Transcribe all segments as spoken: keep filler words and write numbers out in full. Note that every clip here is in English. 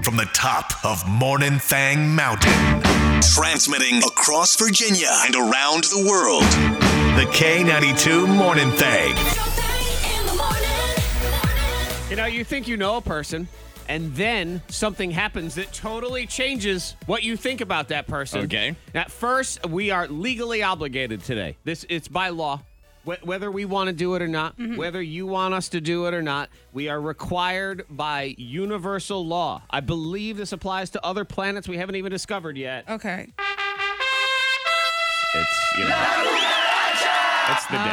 from the top of Morning Thang Mountain. Transmitting across Virginia and around the world. The K ninety-two Morning Thang. You know, you think you know a person, and then something happens that totally changes what you think about that person. Okay. At first, we are legally obligated today. This it's by law. Wh- Whether we want to do it or not, Mm-hmm. whether you want us to do it or not, we are required by universal law. I believe this applies to other planets we haven't even discovered yet. Okay. It's, you know, it's the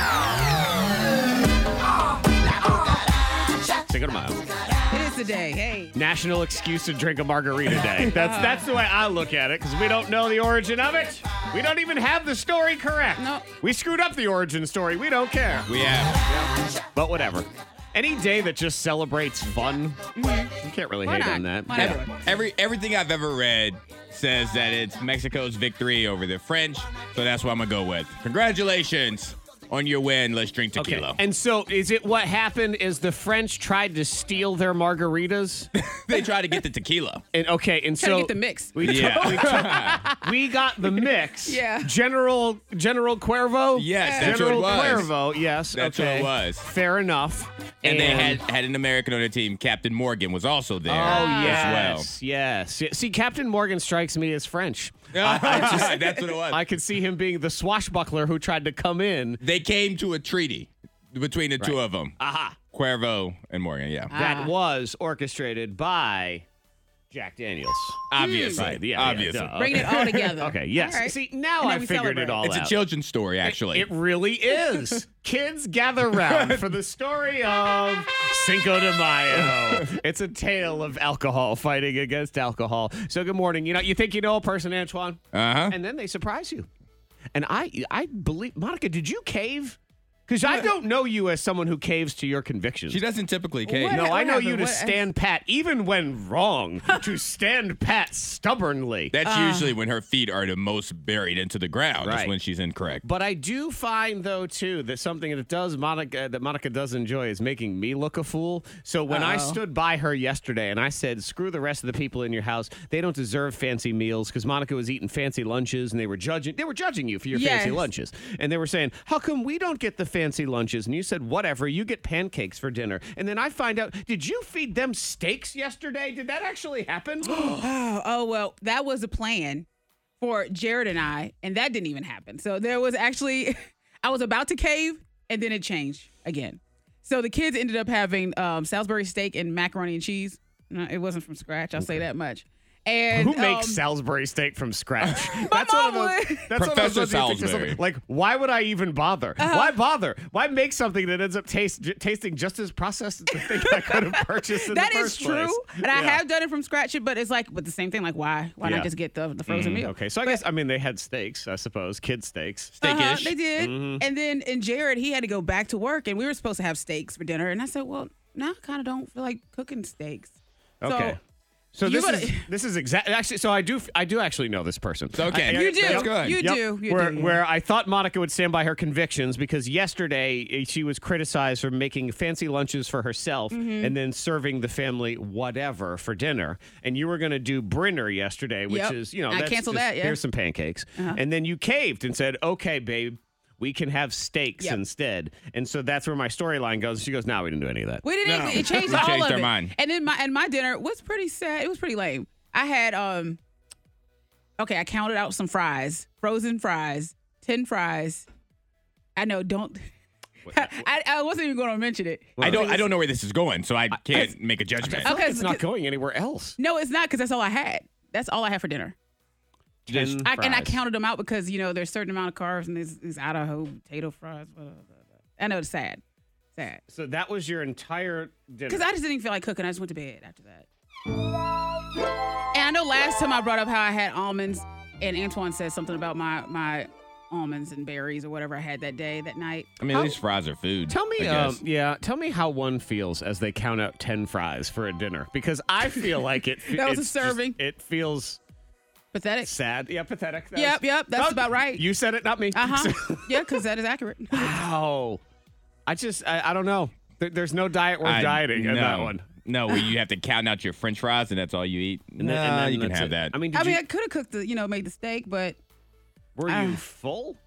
day. Cinco de Mayo. It is the day. Hey. National Excuse to Drink a Margarita Day. That's that's the way I look at it, because we don't know the origin of it. We don't even have the story correct. No. We screwed up the origin story. We don't care. We have. But whatever. Any day that just celebrates fun, you can't really Why hate not? on that. Why Yeah. not? Every everything I've ever read says that it's Mexico's victory over the French, so that's what I'm gonna go with. Congratulations on your win. Let's drink Okay. tequila. And so is it what happened is the French tried to steal their margaritas? They try to get the tequila. And okay, and Try to so get the mix. We, took- Yeah. we, took- we got the mix. Yeah. General General Cuervo. Yes, that's General what it was. Cuervo. Yes. That's okay. what it was. Fair enough. And, they had, had an American on the team. Captain Morgan was also there Oh as yes, yes. Yeah, see, Captain Morgan strikes me as French. well. That's what it was. I could see him being the swashbuckler who tried to come in. They came to a treaty between the two Right. of them. Aha. Cuervo and Morgan, yeah. That was orchestrated by Jack Daniels. Obviously. Right. Yeah. Obviously. Yeah, duh. Bringing it all together. Okay. Yes. All right. See, now And then I we figured it celebrate. all It's out. a children's story, actually. It really is. Kids gather round for the story of Cinco de Mayo. It's a tale of alcohol fighting against alcohol. So good morning. You know, you think you know a person, Antoine, uh-huh. and then they surprise you. And I, I believe, Monica, did you cave? Because I don't know you as someone who caves to your convictions. She doesn't typically cave. What? No, I know you happened? to What- stand pat, even when wrong, to stand pat stubbornly. That's usually when her feet are the most buried into the ground. Right. That's when she's incorrect. But I do find, though, too, that something that does Monica that Monica does enjoy is making me look a fool. So when I Uh-oh. stood by her yesterday and I said, "Screw the rest of the people in your house; they don't deserve fancy meals," because Monica was eating fancy lunches and they were judging. They were judging you for your fancy Yes. lunches, and they were saying, "How come we don't get the fancy lunches?" And you said, "Whatever, you get pancakes for dinner." And then I find out, did you feed them steaks yesterday? Did that actually happen? Oh, oh, well, that was a plan for Jared and I, and that didn't even happen. So there was actually, I was about to cave, and then it changed again. So the kids ended up having um, Salisbury steak and macaroni and cheese. No, it wasn't from scratch, I'll say that much. And Who makes um, Salisbury steak from scratch? My mom would. That's one of those Professor ones you think to Salisbury. yourself, like, why would I even bother? Uh-huh. Why bother? Why make something that ends up taste, j- tasting just as processed as the thing I could have purchased in That the is first place? true, and I Yeah. have done it from scratch. But it's like, but the same thing. Like, why? Why Yeah. not just get the the frozen meal? Okay, so I guess, I mean, they had steaks, I suppose, kid steaks. Uh-huh, Steakish. they did. Mm-hmm. And then and Jared, he had to go back to work, and we were supposed to have steaks for dinner. And I said, well, now I kind of don't feel like cooking steaks. Okay. So You this gotta- is this is exactly actually. So I do I do actually know this person. Okay. I- I- You do. That's good. You Yep. do. You where, do. where I thought Monica would stand by her convictions because yesterday eh, she was criticized for making fancy lunches for herself Mm-hmm. and then serving the family whatever for dinner. And you were going to do Brinner yesterday, which Yep. is, you know, I that's canceled just, that, yeah. here's some pancakes. Uh-huh. And then you caved and said, okay, babe, we can have steaks Yep. instead. And so that's where my storyline goes. She goes, no, we didn't do any of that. We didn't. No. It changed We all changed of our it. mind. And then my and my dinner was pretty sad. It was pretty lame. I had um. Okay, I counted out some fries, frozen fries, ten fries. I know. Don't. I, I wasn't even going to mention it. I don't I don't know where this is going, so I can't make a I judgment. feel like Okay, it's so- not going anywhere else. No, it's not because that's all I had. That's all I had for dinner. Ten I, and I fries. counted them out because you know there's a certain amount of carbs and there's, there's Idaho potato fries. Blah, blah, blah, blah. I know it's sad, sad. So that was your entire dinner. Because I just didn't feel like cooking. I just went to bed after that. And I know last time I brought up how I had almonds, and Antoine said something about my my almonds and berries or whatever I had that day, that night. I mean, at least fries are food. Tell me, I um, guess. yeah, tell me how one feels as they count out ten fries for a dinner, because I feel like it. That was a it's just- serving. it feels Pathetic. sad. Yeah, pathetic. That Yep, was- yep, that's Oh, about right. You said it, not me. Uh huh. Yeah, because that is accurate. Wow. I just, I, I don't know. There, there's no diet worth I- dieting in that no. one. No, where you have to count out your French fries and that's all you eat. And No, then- and then you can that's have it. that. I mean, did I mean, you, I could have cooked the, you know, made the steak, but were uh, you full?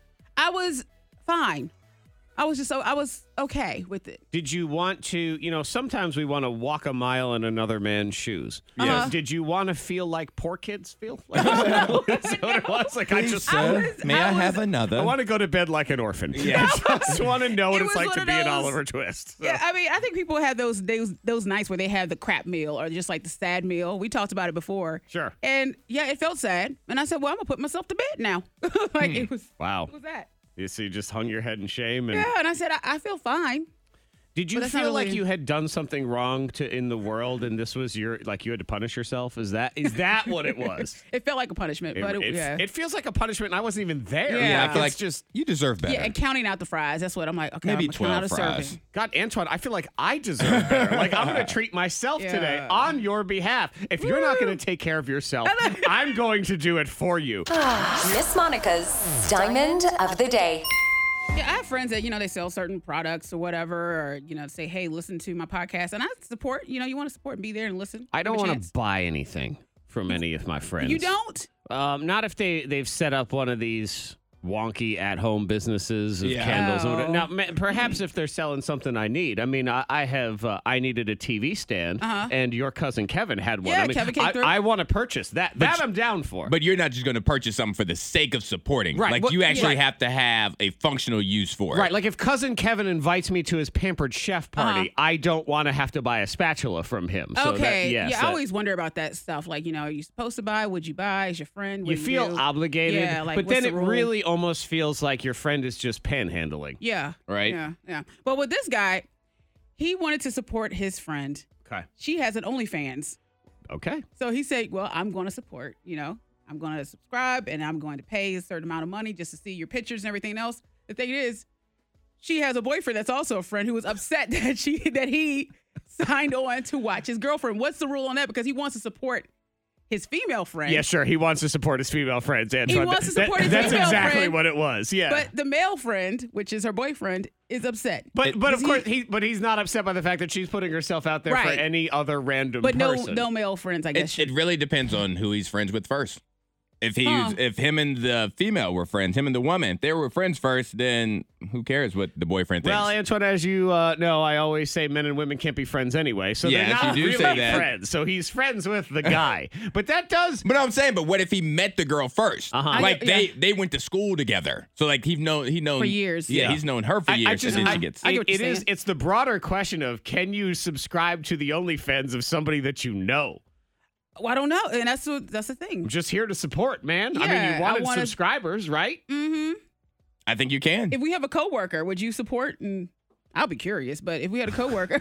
I was fine. I was just so I was okay with it. Did you want to, you know, sometimes we want to walk a mile in another man's shoes. Yes. Did you want to feel like poor kids feel? Like, is that what it was? Like, I just, sir, was- may I I, was- have another? I want to go to bed like an orphan. Yeah. I just want to know what It it's was like one to of be an those- Oliver Twist. So. Yeah, I mean, I think people have those those those nights where they have the crap meal or just like the sad meal. We talked about it before. Sure. And yeah, it felt sad. And I said, well, I'm gonna put myself to bed now. like it was. Wow. What was that? You see, you just hung your head in shame. And Yeah, and I said, I, I feel fine. did you But that's not feel like really- you had done something wrong to in the world, and this was your like you had to punish yourself? Is that is that what it was? It felt like a punishment, but it, it, yeah. it feels like a punishment, and I wasn't even there. Yeah. yeah, I Like, feel it's like just you deserve better. yeah, and counting out the fries. That's what I'm like. Okay, Maybe I'm gonna count out twelve a fries. serving. God, Antoine, I feel like I deserve better. Like I'm going to treat myself Yeah. today on your behalf. If you're not going to take care of yourself, I'm going to do it for you. Miss Monica's Diamond of the Day. Yeah, I have friends that, you know, they sell certain products or whatever, or, you know, say, hey, listen to my podcast. And I support, you know, you want to support and be there and listen. I don't Give a want chance. to buy anything from any of my friends. You don't? Um, not if they they've set up one of these wonky at-home businesses of Yeah. candles. And whatever. Oh. Now, ma- perhaps if they're selling something I need. I mean, I, I have uh, I needed a T V stand, Uh-huh. and your cousin Kevin had one. Yeah, I mean, Kevin came I, through. I want to purchase that. That I'm down for. But you're not just going to purchase something for the sake of supporting. Right, Like what- you actually yeah. have to have a functional use for it. Right, like if cousin Kevin invites me to his pampered chef party, I don't want to have to buy a spatula from him. So that- okay. yes, yeah, I that- always wonder about that stuff. Like, you know, are you supposed to buy? Would you buy? Is your friend? you What do feel do? obligated, Yeah, like, but what's then the it rule? really almost feels like your friend is just panhandling. Yeah. Right? Yeah, yeah. But with this guy, he wanted to support his friend. Okay. She has an OnlyFans. Okay. So he said, well, I'm going to support, you know, I'm going to subscribe and I'm going to pay a certain amount of money just to see your pictures and everything else. The thing is, she has a boyfriend that's also a friend who was upset that she that he signed on to watch his girlfriend. What's the rule on that? Because he wants to support his female friend. Yeah, sure. He wants to support his female friends. Antoine. wants to That- support his That's female exactly friend. what it was. Yeah. But the male friend, which is her boyfriend, is upset. But but of Does course he- he but he's not upset by the fact that she's putting herself out there for Right. any other random But no, person. no male friends, I guess. It, it really depends on who he's friends with first. If he Huh. if him and the female were friends, him and the woman, if they were friends first, then who cares what the boyfriend thinks? Well, Antoine, as you uh, know, I always say men and women can't be friends anyway. So Yes, they're not you do really say that. friends. So he's friends with the guy. But that does. But I'm saying, but what if he met the girl 1st Uh-huh. Like I- they yeah. they went to school together, so like he know he known For years. Yeah, Yeah. he's known her for I- years, I just, and then I- she gets. I get it- what you're it is. saying. It's the broader question of can you subscribe to the OnlyFans of somebody that you know? Well, I don't know. And that's what, that's the thing. I'm just here to support, man. I mean, Yeah, you I wanted wanna- subscribers, right? Mm-hmm. I think you can. If we have a coworker, would you support? And I'll be curious, but if we had a coworker,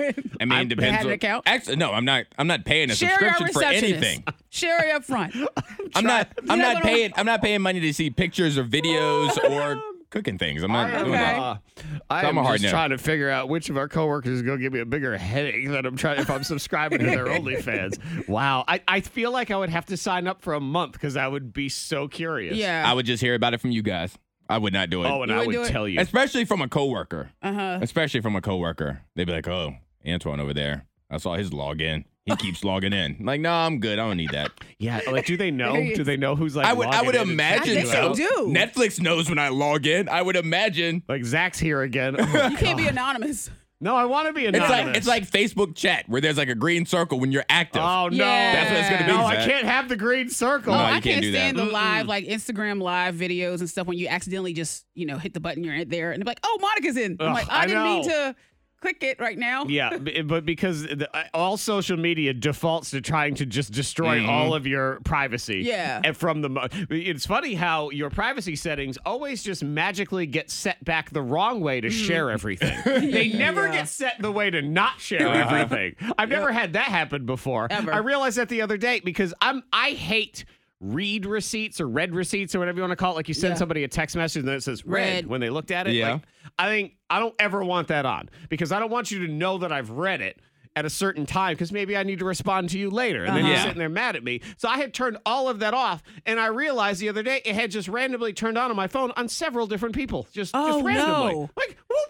I mean, it depends. had an on- account? Actually, no, I'm not. I'm not paying a Sherry, our subscription for receptionist. anything. Sherry up front. I'm not. I'm Yeah, not but- paying. I'm not paying money to see pictures or videos or cooking things. I'm not I am, doing that. uh, I So am I'm a hard just no. trying to figure out which of our coworkers is going to give me a bigger headache than I'm trying if I'm subscribing to their OnlyFans. Wow, I, I feel like I would have to sign up for a month because I would be so curious. Yeah. I would just hear about it from you guys. I would not do it. Oh, and You I would would do it? tell you. Especially from a coworker. Uh-huh. Especially from a coworker. They'd be like, "Oh, Antoine over there. I saw his login. He keeps logging in." I'm like, no, I'm good. I don't need that. Yeah, like do they know? There he do is. they know who's like? I would. I logging would in and imagine. checking I think you they out? do. Netflix knows when I log in. I would imagine. Like Zach's here again. Oh, You can't be God. anonymous. No, I want to be It's anonymous. like it's like Facebook chat where there's like a green circle when you're active. Oh no, Yeah. That's what it's gonna be, No, I Zach. can't have the green circle. No, oh, you I can't can't do that. stand the Mm-mm. live, like Instagram live videos and stuff when you accidentally just, you know, hit the button, you're there, and they're like, oh, Monica's in. I'm Ugh, like, I, I didn't mean know. to click it right now. Yeah, b- but because the, uh, all social media defaults to trying to just destroy Mhm. all of your privacy. Yeah. And from the, mo- it's funny how your privacy settings always just magically get set back the wrong way to share everything. They never Yeah. get set the way to not share everything. I've never had that happen before. Ever. I realized that the other day because I'm I hate. Read receipts or read receipts or whatever you want to call it. Like you send Yeah. somebody a text message and then it says read, Read. when they looked at it. Yeah. Like, I think I don't ever want that on because I don't want you to know that I've read it at a certain time because maybe I need to respond to you later and then you're Uh-huh. sitting there mad at me. So I had turned all of that off and I realized the other day it had just randomly turned on on my phone on several different people. Just, Oh, just randomly. no. Like, well, but how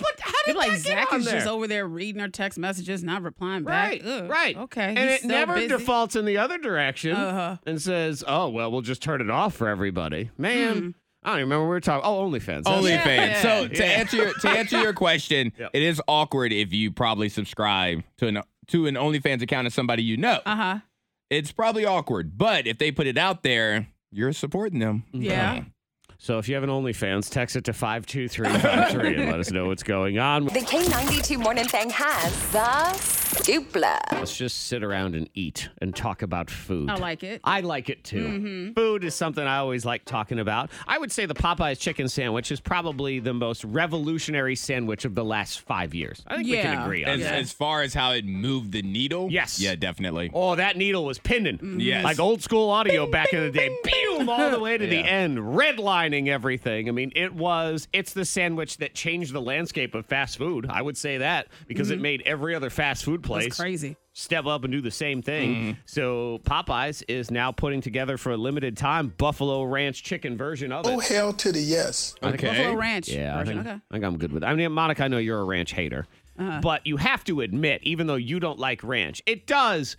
People like Get Zach on is just there. over there reading her text messages, not replying back. Right, Ugh, right. Okay. And he's it so never busy. defaults in the other direction Uh-huh. and says, oh, well, we'll just turn it off for everybody. Man, Hmm. I don't even remember what we were talking. Oh, OnlyFans. That's OnlyFans. it. Yeah, So to yeah. answer your, to answer your question, Yep. it is awkward if you probably subscribe to an to an OnlyFans account of somebody you know. Uh huh. It's probably awkward, but if they put it out there, you're supporting them. Yeah. So if you have an OnlyFans, text it to five two three five three and let us know what's going on. The K ninety-two Morning Thing has the Scoopla. Let's just sit around and eat and talk about food. I like it. I like it too. Mm-hmm. Food is something I always like talking about. I would say the Popeyes chicken sandwich is probably the most revolutionary sandwich of the last five years. I think we can Yeah. agree on As, that. as far as how it moved the needle, Yes. yeah, definitely. Oh, that needle was pinning. Mm-hmm. Yes. Like old school audio back in the day. Boom, all the way to the Yeah. end, redlining everything. I mean, it was, it's the sandwich that changed the landscape of fast food. I would say that because it made every other fast food place That's crazy. step up and do the same thing. So Popeyes is now putting together for a limited time Buffalo Ranch chicken version of it. Oh, hell to the yes. Okay. Buffalo Ranch. Yeah, I version. think, Okay. I think I'm good with it. I mean, Monica, I know you're a ranch hater, but you have to admit, even though you don't like ranch, it does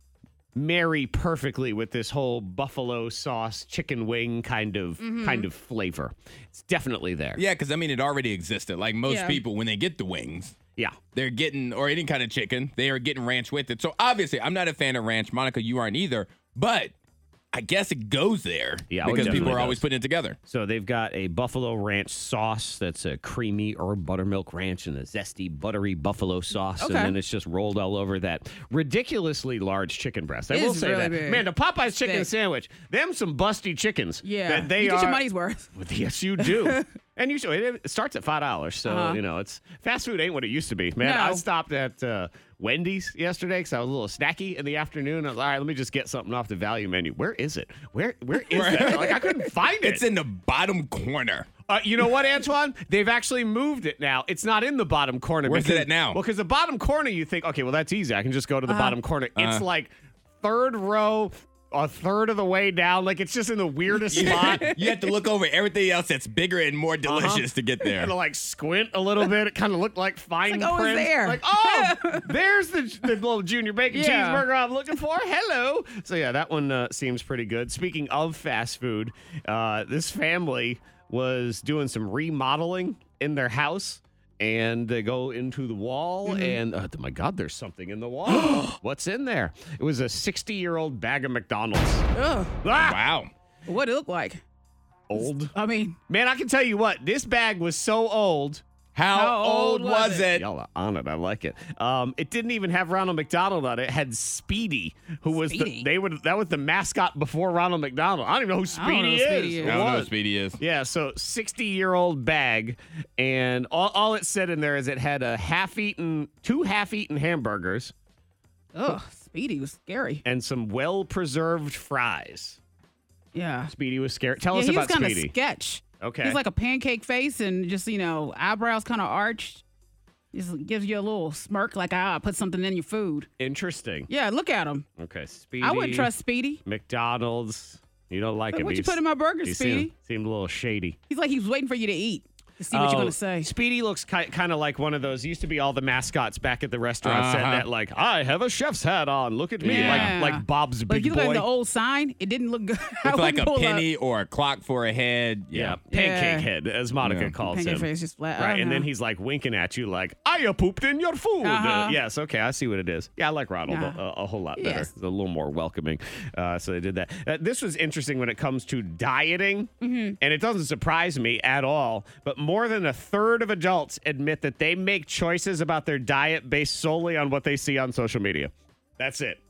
marry perfectly with this whole buffalo sauce chicken wing kind of kind of flavor. It's definitely there. Yeah, because I mean, it already existed. Like most Yeah. people, when they get the wings, Yeah. they're getting, or any kind of chicken, they are getting ranch with it. So obviously, I'm not a fan of ranch. Monica, you aren't either. But I guess it goes there Yeah, oh, it because people definitely are always does. putting it together. So they've got a buffalo ranch sauce that's a creamy herb buttermilk ranch and a zesty buttery buffalo sauce, Okay. and then it's just rolled all over that ridiculously large chicken breast. I It will is say really that, big. man, the Popeyes chicken Thick. sandwich, them some busty chickens. Yeah. that they you get are. your money's worth. Yes, you do. And usually it it starts at five dollars, so Uh-huh. you know it's fast food ain't what it used to be. Man, No. I stopped at uh, Wendy's yesterday because I was a little snacky in the afternoon. I was like, all right, let me just get something off the value menu. Where is it? Where where is that? Like I couldn't find it. It's in the bottom corner. Uh, you know what, Antoine? They've actually moved it now. It's not in the bottom corner. Where's it because- at now? Well, because the bottom corner, you think, okay, well, that's easy. I can just go to the bottom corner. It's like third row, a third of the way down. Like it's just in the weirdest spot. You have to look over everything else that's bigger and more delicious to get there. And to like squint a little bit. It kind of looked like fine It's like, oh, it's print. there. Like, oh, there's the, the little junior bacon Yeah. cheeseburger I'm looking for. Hello. So yeah, that one uh, seems pretty good. Speaking of fast food, uh, this family was doing some remodeling in their house. And they go into the wall, and uh, my God, there's something in the wall. What's in there? It was a sixty-year-old bag of McDonald's. Ugh. Ah, Wow. What it look like? old. I mean, Man, I can tell you what, this bag was so old. How, How old old was was it? Y'all are on it. I like it. Um, it didn't even have Ronald McDonald on it. It had Speedy, who was the Speedy? they would that was the mascot before Ronald McDonald. I don't even know who I don't know Speedy who is. Speedy is. I don't know What? what Speedy is. Yeah, so sixty-year-old bag, and all, all it said in there is it had a half-eaten, two half-eaten hamburgers ugh, Speedy was scary. and some well-preserved fries. Yeah. Speedy was scared. Tell yeah, us he about was kind of Speedy. sketch. Okay. He's like a pancake face and just, you know, eyebrows kind of arched. Just gives you a little smirk like, ah, I put something in your food. Interesting. Yeah, look at him. Okay, Speedy. I wouldn't trust Speedy. McDonald's. You don't like Like, him. what'd you He's- put in my burger, he Speedy? Seemed, seemed a little shady. He's like, he's waiting for you to eat to see what Oh, you're going to say. Speedy looks ki- kind of like one of those. Used to be all the mascots back at the restaurant said Uh-huh. that, like, I have a chef's hat on. Look at me. Yeah. Like like Bob's But if Big you look Boy. at the old sign, it didn't look good. I It's like wouldn't a pull up. penny or a clock for a head. yeah, Yeah. pancake Yeah. head, as Monica Yeah. calls Pancake him. face just flat. Right, and then Uh-huh. he's like winking at you, like, I uh, pooped in your food. Uh-huh. Uh, yes, okay, I see what it is. Yeah, I like Ronald Yeah. a, a whole lot better. Yes. It's a little more welcoming. Uh, so they did that. Uh, this was interesting when it comes to dieting, Mm-hmm. and it doesn't surprise me at all, but more than a third of adults admit that they make choices about their diet based solely on what they see on social media. That's it.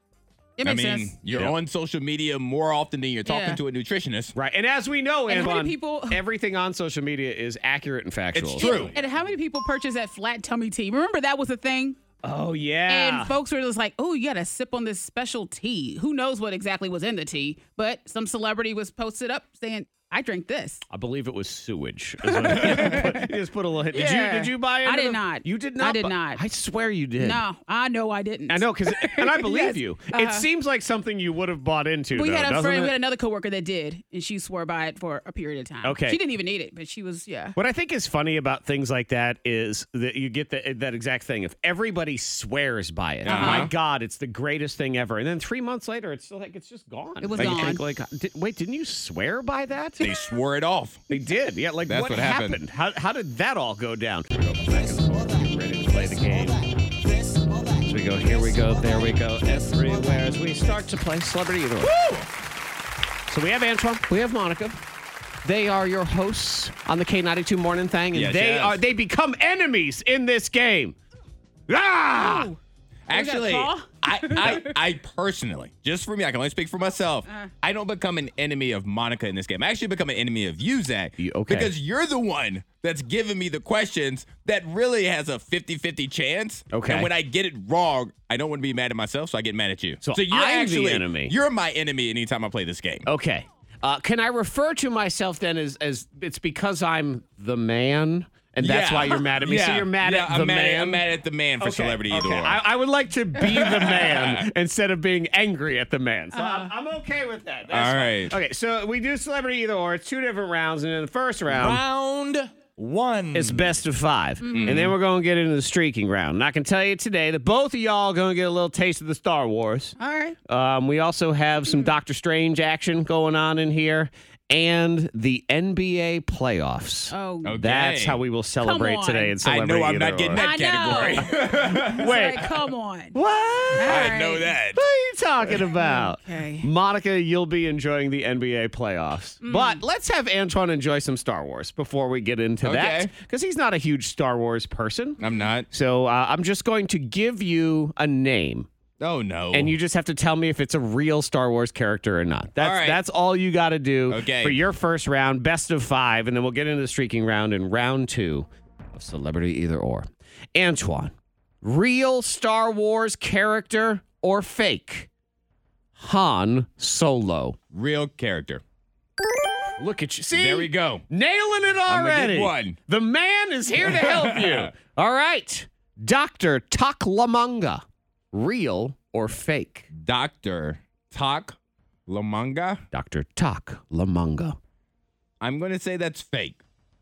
It I makes mean, sense. you're Yeah. on social media more often than you're talking Yeah. to a nutritionist. Right. And as we know, And how many Antoine, people- everything on social media is accurate and factual. It's true. And how many people purchase that flat tummy tea? Remember that was a thing? Oh, yeah. And folks were just like, oh, you got to sip on this special tea. Who knows what exactly was in the tea? But some celebrity was posted up saying, I drank this. I believe it was sewage. Is what- you just put a little hit. Did Yeah. you Did you buy it? I did not. You did not. I did bu- not. I swear you did. No, I know I didn't. I know, because and I believe Yes. you. It Uh-huh. seems like something you would have bought into. We though, had a doesn't friend, it? we had another coworker that did, and she swore by it for a period of time. Okay. She didn't even need it, but she was, yeah. What I think is funny about things like that is that you get the, that exact thing. If everybody swears by it, Uh-huh. my God, it's the greatest thing ever. And then three months later, it's still like it's just gone. It was Like, you gone. think, like, did, wait, didn't you swear by that? They swore it off. They did. Yeah, like That's what, what happened. How, how did that all go down? We're going back and forth. Get ready to play the game. So we go, here we go, there we go, everywhere as we start to play Celebrity Either Or. So we have Antoine, we have Monica. They are your hosts on the K ninety-two Morning Thing, and Yes, they yes. are they become enemies in this game. Ah! Ooh. Actually, call? I, I, I personally, just for me, I can only speak for myself. Uh. I don't become an enemy of Monica in this game. I actually become an enemy of you, Zach. You- okay. Because you're the one that's giving me the questions that really has a fifty-fifty chance. Okay. And when I get it wrong, I don't want to be mad at myself, so I get mad at you. So you're I'm the actually enemy. You're my enemy anytime I play this game. Okay. Uh, can I refer to myself then as, as it's because I'm the man, and that's Yeah. why you're mad at me? So Yeah. you're mad Yeah, at the I'm mad man? At, I'm mad at the man for Okay, Celebrity Either okay. Or. I, I would like to be the man instead of being angry at the man. So I'm, I'm okay with that. That's All fine. right. Okay, so we do Celebrity Either Or. It's two different rounds, and in the first round, Round one. it's best of five. And then we're going to get into the streaking round. And I can tell you today that both of y'all are going to get a little taste of the Star Wars. All right. Um, we also have some Doctor Strange action going on in here. And the N B A playoffs. Oh, Okay. That's how we will celebrate on. today in I Celebrity know I'm Either not getting Or. that I know. category. Wait, Like, come on. what? I All know right. that. What are you talking about? Okay. Monica, you'll be enjoying the N B A playoffs. Mm. But let's have Antoine enjoy some Star Wars before we get into that. Okay. Because he's not a huge Star Wars person. I'm not. So uh, I'm just going to give you a name. Oh, no. And you just have to tell me if it's a real Star Wars character or not. That's All right. that's all you got to do Okay. for your first round, best of five, and then we'll get into the streaking round in round two of Celebrity Either Or. Antoine, real Star Wars character or fake? Han Solo. Real character. Look at you. See? There we go. Nailing it gonna get already. one. The man is here to help you. All right. Doctor Taklamanga. Real or fake? Doctor Tak Lamanga. Doctor Taklamanga. I'm going to say that's fake.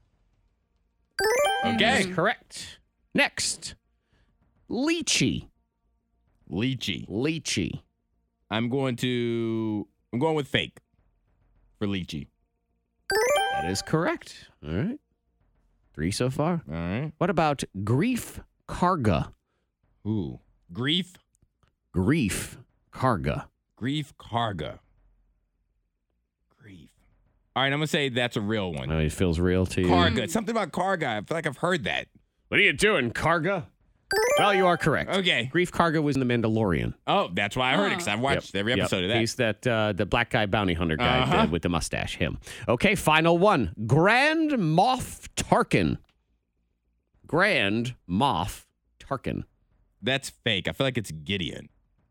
That Okay. is correct. Next. Lychee. Lychee. Lychee. I'm going to. I'm going with fake for Lychee. That is correct. All right. Three so far. All right. What about Grief Karga? Ooh. Grief. Grief Karga. Grief Karga. Grief. All right. I'm going to say that's a real one. Oh, it feels real to you. Karga. Something about Karga. I feel like I've heard that. What are you doing, Karga? Well, you are correct. Okay. Grief Karga was in The Mandalorian. Oh, that's why I heard it because I've watched Yep, every yep. episode of that. He's that uh, the black guy bounty hunter guy Uh-huh. uh, with the mustache. Him. Okay, final one. Grand Moff Tarkin. Grand Moff Tarkin. That's fake. I feel like it's Gideon.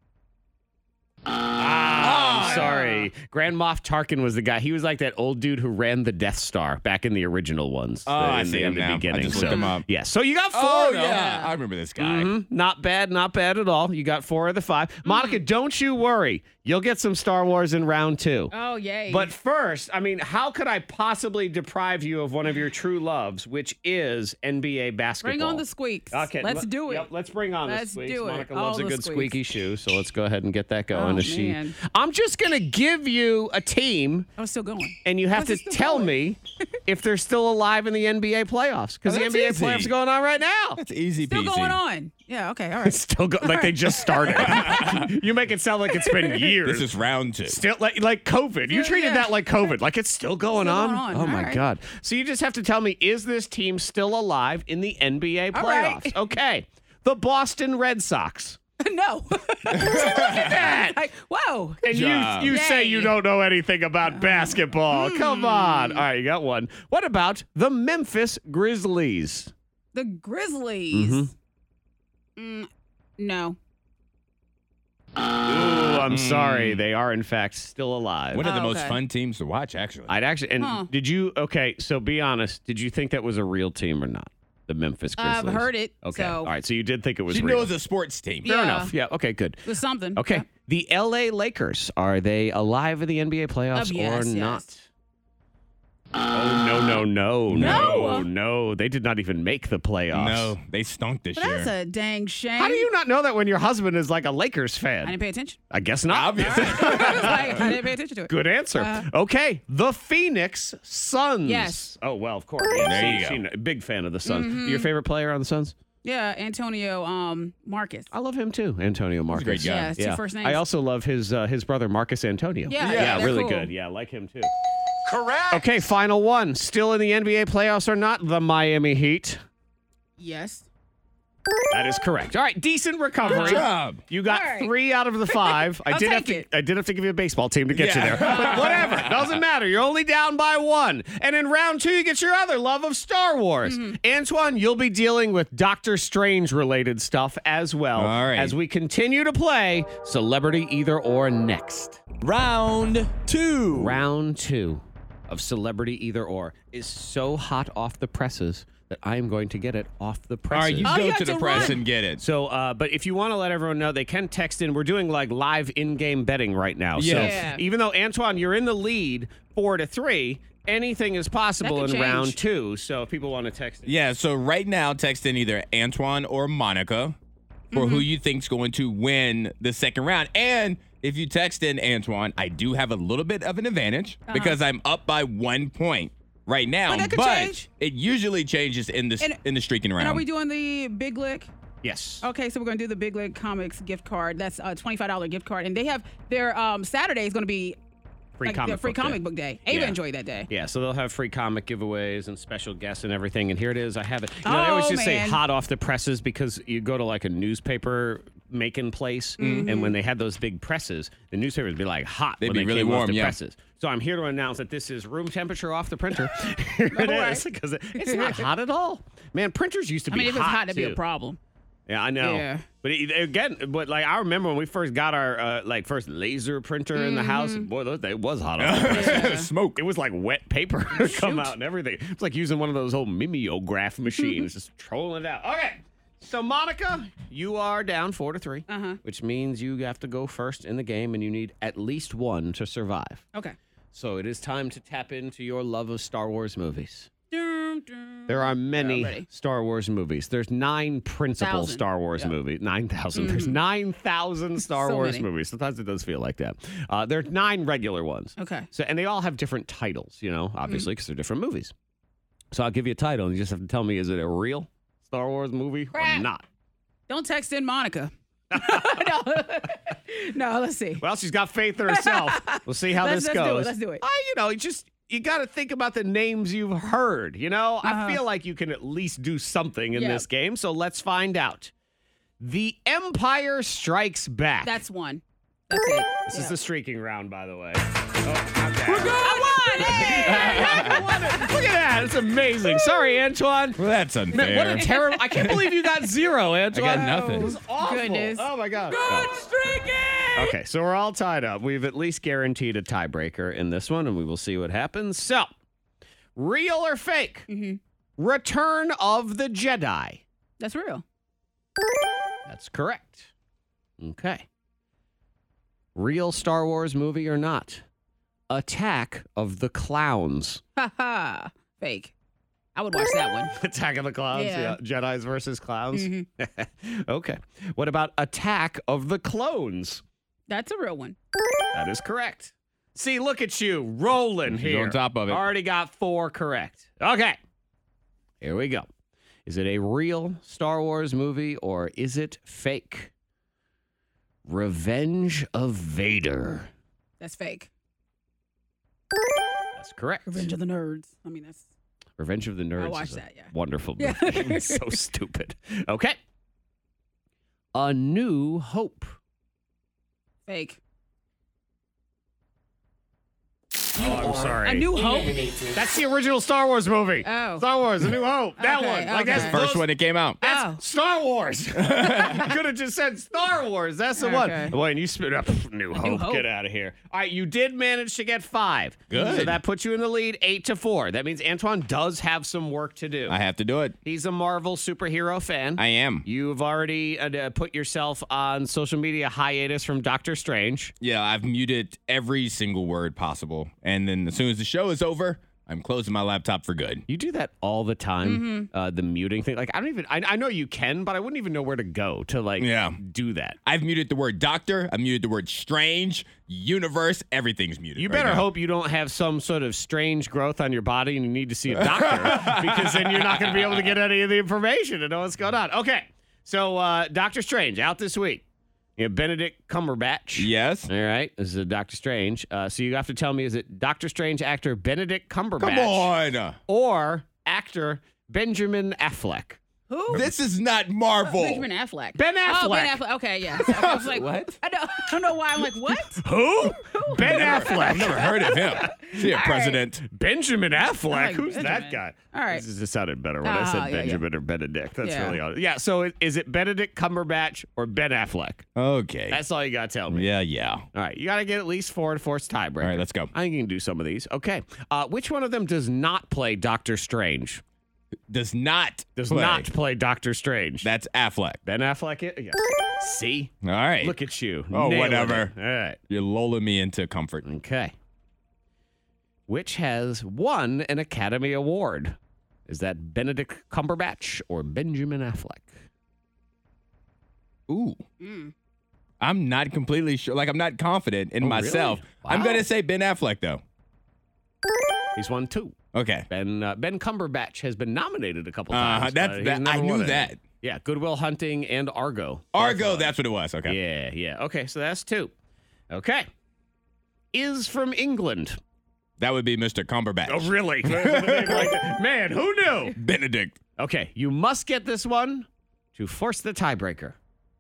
Ah, I'm sorry. Grand Moff Tarkin was the guy. He was like that old dude who ran the Death Star back in the original ones. Oh, uh, I in, see the, him in the now. I beginning. just so, looked him up. Yeah. So you got four. Oh, though. yeah. I remember this guy. Mhm. Not bad, not bad at all. You got four of the five. Monica, don't you worry. You'll get some Star Wars in round two. Oh, yay. But first, I mean, how could I possibly deprive you of one of your true loves, which is N B A basketball? bring on the squeaks. Okay, Let's let- do it. Yep, let's bring on Let's the squeaks. do it. Monica All loves a the good squeaks. squeaky shoe, so let's go ahead and get that going. Oh, As she- man. I'm just gonna give you a team, I was still going. and you have How's to it still tell going? me if they're still alive in the N B A playoffs, because Oh, the N that's B A easy. playoffs are going on right now. That's easy Still peasy. going on. Yeah, okay, all right. Still go- like they just started. You make it sound like it's been years. This is round two. Still like like COVID. You Yeah, treated yeah. that like COVID. Like it's still going Still on. going on. Oh All my right. God. So you just have to tell me, is this team still alive in the N B A All right. playoffs? Okay. The Boston Red Sox. No. That. like, whoa. And you job. you say Yay. you don't know anything about basketball. Come on. All right, you got one. What about the Memphis Grizzlies? The Grizzlies. Mm-hmm. Mm, no. Ooh, a I'm sorry. They are, in fact, still alive. One of the Oh, most okay. fun teams to watch, actually. I'd actually, and Huh. did you, okay, so be honest. Did you think that was a real team or not? The Memphis Grizzlies? I've heard it, Okay. so- All right. So you did think it was she real. knows a sports team. Fair Yeah. enough. Yeah. Okay, good. It was something. Okay. Yeah. The L A Lakers, are they alive in the N B A playoffs Um, yes, or yes. not? Oh, no, no, no, No. no, no. They did not even make the playoffs. No, they stunk this But year. that's a dang shame. How do you not know that when your husband is like a Lakers I fan? didn't pay attention. I guess not. Obviously. Like, I didn't pay attention to it. Good answer. Uh, okay. The Phoenix Suns. Yes. Oh, well, of course. Yeah, There you she- go. she- big fan of the Suns. Mm-hmm. Your favorite player on the Suns? Yeah, Antonio um, Marcus. I love him too, Antonio Marcus. great guy. Yeah, it's two first names. I also love his uh, his brother Marcus Antonio. Yeah, yeah, they're really cool. good. Yeah, I like him too. Correct. Okay, final one. Still in the N B A playoffs or not? The Miami Heat. Yes. That is correct. All right, decent recovery. Good job. You got All right. three out of the five. I I'll did have take to. it. I did have to give you a baseball team to get Yeah. you there. But whatever, doesn't matter. You're only down by one. And in round two, you get your other love of Star Wars. Mm-hmm. Antoine, you'll be dealing with Doctor Strange related stuff as well. All right. As we continue to play Celebrity Either or next. Round two. Round two of Celebrity Either or is so hot off the presses that I am going to get it off the All presses. right, you Oh, go you to have the to press run. and get it. So, uh, but if you want to let everyone know, they can text in. We're doing like live in-game betting right now. Yeah. So even though Antoine, you're in the lead four to three, anything is possible That in could round change. two. So if people want to text in. Yeah, so right now, text in either Antoine or Monica for Mm-hmm. who you think's going to win the second round. And if you text in Antoine, I do have a little bit of an advantage because I'm up by one point right now. Uh-huh. But that could change. it usually changes in the And- in the streaking round. And are we doing the Big Lick? Yes. Okay, so we're going to do the Big Lick Comics gift card. That's a twenty-five dollars gift card. And they have their um, Saturday is going to be Free like, comic the free book comic day. book day. Ava Yeah. enjoyed that day. Yeah, so they'll have free comic giveaways and special guests and everything. And here it is. I have it. You know, they always Oh, just say man. hot off the presses because you go to like a newspaper making place, Mm-hmm. and when they had those big presses, the newspapers would be like hot. They'd when be they really came off warm, the yeah. presses. So I'm here to announce that this is room temperature off the printer. Here it All right. is because it's not hot at all. Man, printers used to I be mean, if it's hot hot, that'd be too. a problem. Yeah, I know. Yeah. But it, again, but like I remember when we first got our uh, like first laser printer in the house. Mm-hmm. Boy, those, it was hot. Off the presses. Smoke. It was like wet paper come out and everything. It's like using one of those old mimeograph machines, just trolling it out. Okay. So, Monica, you are down four to three, Uh-huh. which means you have to go first in the game and you need at least one to survive. Okay. So, it is time to tap into your love of Star Wars movies. Dun, dun. There are many ready. Star Wars movies. There's nine principal Thousand. Star Wars Yeah. Mm-hmm. movies. nine thousand. There's nine thousand Star So Wars many. movies. Sometimes it does feel like that. Uh, there are nine regular ones. Okay. So, and they all have different titles, you know, obviously, because they're different movies. So I'll give you a title, and you just have to tell me, is it a real Star Wars movie or Crap. not? Don't text in Monica. no. no, let's see. Well, she's got faith in herself. We'll see how Let's- this let's do it, goes. let's do it. I, you know, you just you got to think about the names you've heard. You know, I Uh-huh. feel like you can at least do something in Yeah. this game. So let's find out. The Empire Strikes Back. That's one. That's it. this Yeah. is the streaking round, by the way. Oh, not bad. I won! Hey! Look at that. It's amazing. Sorry, Antoine. Well, that's Man, unfair. what a terrible. I can't believe you got zero, Antoine. I got nothing. It was awful. Goodness. Oh, my God. Good streaking! Okay, so we're all tied up. We've at least guaranteed a tiebreaker in this one, and we will see what happens. So, real or fake? Mm-hmm. Return of the Jedi. That's real. That's correct. Okay. Real Star Wars movie or not? Attack of the Clowns. Ha ha. Fake. I would watch that one. Attack of the Clowns? Yeah. Jedis versus clowns? Mhm. Okay. What about Attack of the Clones? That's a real one. That is correct. See, look at you rolling She's here. on top of it. Already got four correct. Okay. Here we go. Is it a real Star Wars movie or is it fake? Revenge of Vader. That's fake. That's correct. Revenge of the Nerds. I mean, that's Revenge of the Nerds. I watched is a that, yeah. Wonderful Yeah. movie. It's so stupid. Okay. A New Hope. fake. Oh, I'm sorry. A New Hope. That's the original Star Wars movie. Oh. Star Wars, A New Hope. That Okay, one. Like okay. that's First those- one that came out. That's Oh. Star Wars. Could have just said Star Wars. That's the Okay. one. Boy, and you spit up New Hope. Hope. Get out of here. All right, you did manage to get five. Good. So that puts you in the lead, eight to four. That means Antoine does have some work to do. I have to do it. He's a Marvel superhero fan. I am. You've already uh, put yourself on social media hiatus from Doctor Strange. Yeah, I've muted every single word possible. And then as soon as the show is over, I'm closing my laptop for good. You do that all the time, Mm-hmm. uh, the muting thing. Like, I don't even, I, I know you can, but I wouldn't even know where to go to, like, Yeah. do that. I've muted the word doctor. I've muted the word strange, universe. Everything's muted. You right better now. hope you don't have some sort of strange growth on your body and you need to see a doctor because then you're not going to be able to get any of the information and know what's going on. Okay, so uh, Doctor Strange out this week. You have Benedict Cumberbatch. Yes. All right, this is a Doctor Strange. Uh, so you have to tell me, is it Doctor Strange actor Benedict Cumberbatch Come on. or actor Benjamin Affleck? Who? This is not Marvel. Benjamin Affleck. Ben Oh, Ben Affleck. Affleck. Okay, yeah. So I was like, What? I don't, I don't know why. I'm like, what? Who? Ben Affleck. I've never heard of him. See a right. president. Benjamin Affleck. like Who's that Benjamin. guy? All right. This just sounded better when I Ah, said yeah, yeah. Benjamin or Benedict. That's Yeah. really odd. Yeah. So it- is it Benedict Cumberbatch or Ben Affleck? Okay. That's all you got to tell me. yeah, yeah. All right. You got to get at least four to force tiebreaker. All right, let's go. I think you can do some of these. Okay. Uh, which one of them does not play Doctor Strange? Does not Does play. not play Doctor Strange. That's Affleck. Ben Affleck? It? Yeah. See? All right. Look at you. Oh, Nailing whatever. it. All right. You're lulling me into comfort. Okay. Which has won an Academy Award? Is that Benedict Cumberbatch or Benjamin Affleck? Ooh. Mm. I'm not completely sure. Like, I'm not confident in Oh, myself. really? I'm Wow. going to say Ben Affleck, though. He's won two. Okay. Ben uh, Ben Cumberbatch has been nominated a couple Uh, times. that's but he's that. I never knew won it. that. Yeah, Good Will Hunting and Argo. Argo, that's what it was. Okay. Yeah, yeah. Okay, so that's two. Okay. Is from England. That would be Mister Cumberbatch. Oh, really? Man, who knew? Benedict. Okay, you must get this one to force the tiebreaker.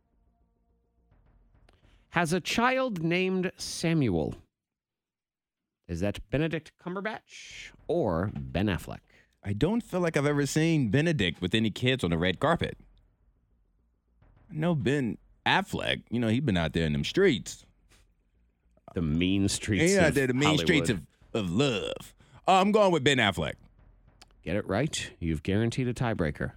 Has a child named Samuel. Is that Benedict Cumberbatch or Ben Affleck? I don't feel like I've ever seen Benedict with any kids on the red carpet. I know Ben Affleck. You know, he's been out there in them streets. The mean streets Yeah, of they're the mean Hollywood. streets of, of love. Uh, I'm going with Ben Affleck. Get it right. You've guaranteed a tiebreaker.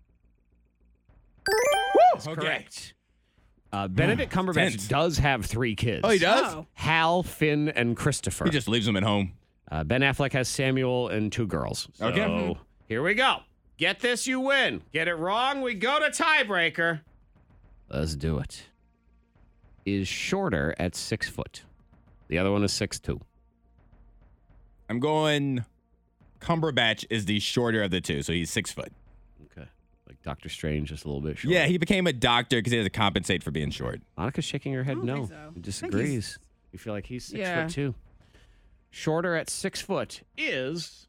That's Okay. correct. Uh, Benedict Cumberbatch Tense. does have three kids. Oh, he does? Oh. Hal, Finn, and Christopher. He just leaves them at home. Uh, Ben Affleck has Samuel and two girls. So Okay. Mhm. here we go. Get this, you win. Get it wrong, we go to tiebreaker. Let's do it. Is shorter at six foot. The other one is six two. I'm going Cumberbatch is the shorter of the two, so he's six foot. Okay. Like Doctor Strange, just a little bit shorter. Yeah, he became a doctor because he had to compensate for being short. Monica's shaking her head don't no. think so. He I think disagrees. he's- You feel like he's six Yeah. foot two. Shorter at six foot is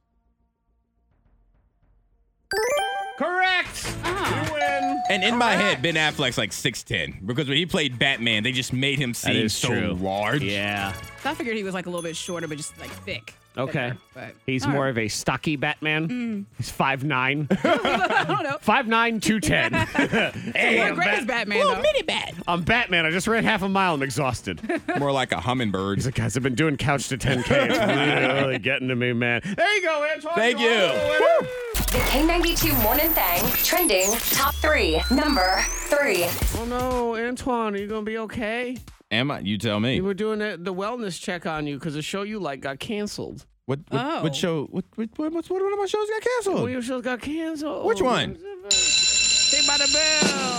correct. Ah. You win. And in my head, Ben Affleck's like six ten because when he played Batman, they just made him seem is so true. large. Yeah. So I figured he was like a little bit shorter, but just like thick. Okay. Thicker, but- He's all more right. of a stocky Batman. He's five nine. I don't know. five nine, two ten. Hey, Well, I'm, great Bat- as Batman, though. I'm Batman. I just ran half a mile. I'm exhausted. More like a hummingbird. He's like, guys, I've been doing couch to ten K. It's really getting to me, man. There you go, Antoine. Thank You're you. the winner. The K ninety-two Morning Thang trending top three. Number three. Oh, no, Antoine, are you going to be okay? Am I? You tell me. We were doing the, the wellness check on you because the show you like got canceled. What what, Oh. what show? What what what, what one of my shows got canceled? Well, your show got canceled. Which one? Saved by the Bell.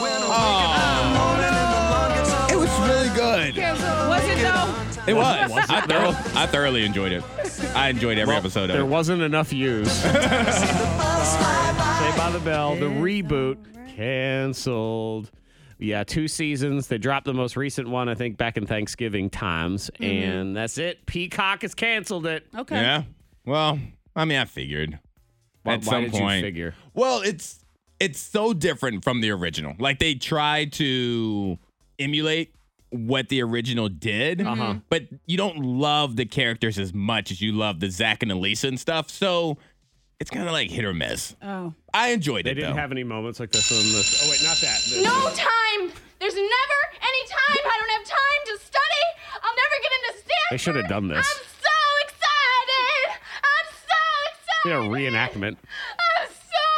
It was really good. Was it though? It was. I, thoroughly, I thoroughly enjoyed it. I enjoyed every Well, episode there of it. wasn't enough views. Saved by the Bell, the reboot, canceled. Yeah, two seasons. They dropped the most recent one, I think, back in Thanksgiving times. And that's it. Peacock has canceled it. Okay. Yeah. Well, I mean, I figured. Why- at why some did you point. figure? Well, it's it's so different from the original. Like they tried to emulate what the original did, Uh-huh. but you don't love the characters as much as you love the Zack and Elisa and stuff. So it's kind of like hit or miss. Oh. I enjoyed They it, didn't though. have any moments like this on this. Oh, wait, not that. This- No time. There's never any time. I don't have time to study. I'll never get into Stanford. They should have done this. I'm so excited. I'm so You know, excited. reenactment. I'm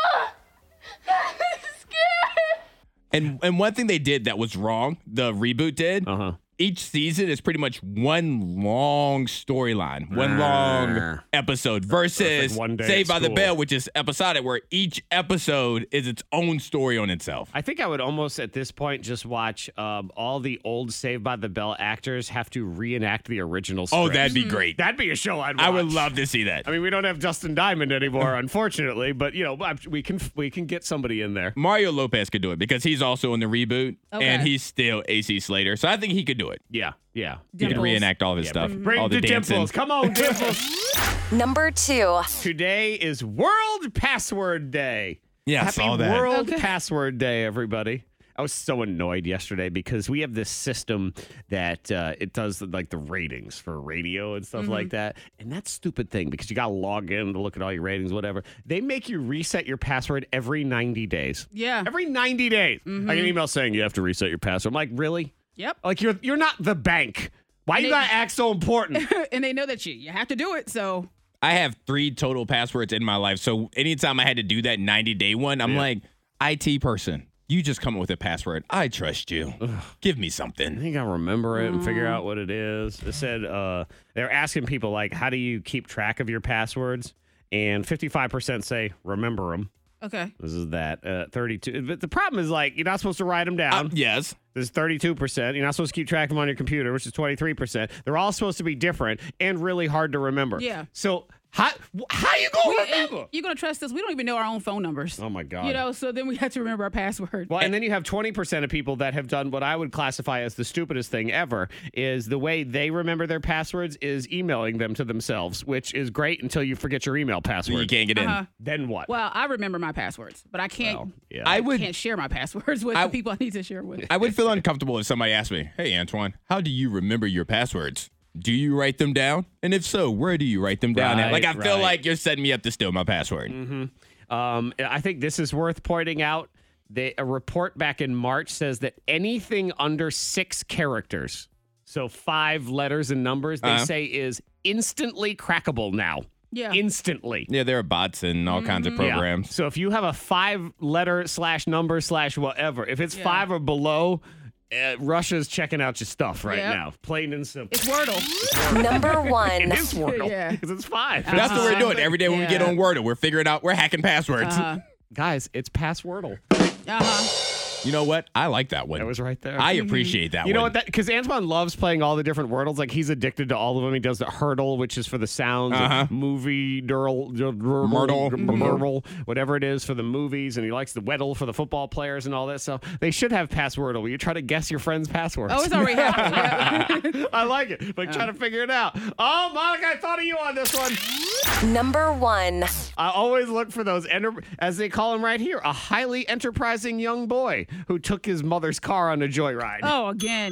so scared. And and one thing they did that was wrong, the reboot did. Uh-huh. Each season is pretty much one long storyline, one Ah. long episode versus like one day Saved at by the school. Bell, which is episodic, where each episode is its own story on itself. I think I would almost at this point just watch um, all the old Saved by the Bell actors have to reenact the original script. Oh, that'd be great. That'd be a show I'd watch. I would love to see that. I mean, we don't have Dustin Diamond anymore, unfortunately, but you know, I'm- we can we can get somebody in there. Mario Lopez could do it because he's also in the reboot, Okay. and he's still A C Slater, so I think he could do it. Yeah, yeah. He could Dimples. reenact all of his stuff, Bring all the the dancing. dimples. Come on, dimples. Number two. Today is World Password Day. Yeah, I Happy saw that. World Okay. Password Day, everybody. I was so annoyed yesterday because we have this system that uh, it does like the ratings for radio and stuff like that. And that stupid thing, because you got to log in to look at all your ratings, whatever. They make you reset your password every ninety days. Yeah. Every ninety days. I get an email saying you have to reset your password. I'm like, really? Yep. Like, you're you're not the bank. Why you They- got to act so important? And they know that you you have to do it. So I have three total passwords in my life, so anytime I had to do that ninety-day one, I'm Yeah. like, I T person, you just come up with a password. I trust you. Give me something. I think I'll remember it and figure out what it is. It said uh, they're asking people, like, how do you keep track of your passwords? And fifty-five percent say, remember them. okay. This is that. Uh, thirty-two. But the problem is, like, you're not supposed to write them down. Uh, yes. This is thirty-two percent. You're not supposed to keep track of them on your computer, which is twenty-three percent. They're all supposed to be different and really hard to remember. Yeah. So how, how you going to remember? You're gonna trust us. We don't even know our own phone numbers. Oh, my God. You know, so then we have to remember our password. Well, and then you have twenty percent of people that have done what I would classify as the stupidest thing ever, is the way they remember their passwords is emailing them to themselves, which is great until you forget your email password. You can't get in. Uh-huh. Then what? Well, I remember my passwords, but I can't. Well, yeah. I I would can't share my passwords with I- the people I need to share with. I would feel uncomfortable if somebody asked me, hey, Antoine, how do you remember your passwords? Do you write them down? And if so, where do you write them down at? Right, Like, I feel right. like you're setting me up to steal my password. Um, I think this is worth pointing out. They, a report back in March says that anything under six characters, so five letters and numbers, they Uh-huh. say is instantly crackable now. Yeah. Instantly. Yeah, there are bots and all kinds of Yeah. programs. So if you have a five letter slash number slash whatever, if it's Yeah. five or below, uh, Russia's checking out your stuff right Yep. now. Plain and simple. It's Wordle. Number one. It is Wordle Yeah. because it's five. That's what we're Uh-huh. doing every day when we get Yeah. on Wordle. We're figuring out, we're hacking passwords. Uh, Guys, it's past Wordle. uh-huh. You know what? I like that one. That was right there. I appreciate that You know one. what? That because Antoine loves playing all the different Wordles. Like he's addicted to all of them. He does the hurdle, which is for the sounds, Uh-huh. of movie, durl, Myrtle. myrtle, whatever it is for the movies, and he likes the Weddle for the football players and all that stuff. They should have passwordle where you try to guess your friend's passwords. Oh, it's already happening. Yeah. I like it. Like trying to figure it out. Oh, Monica, I thought of you on this one. Number one. I always look for those, enter- as they call him right here, a highly enterprising young boy who took his mother's car on a joyride. Oh, again.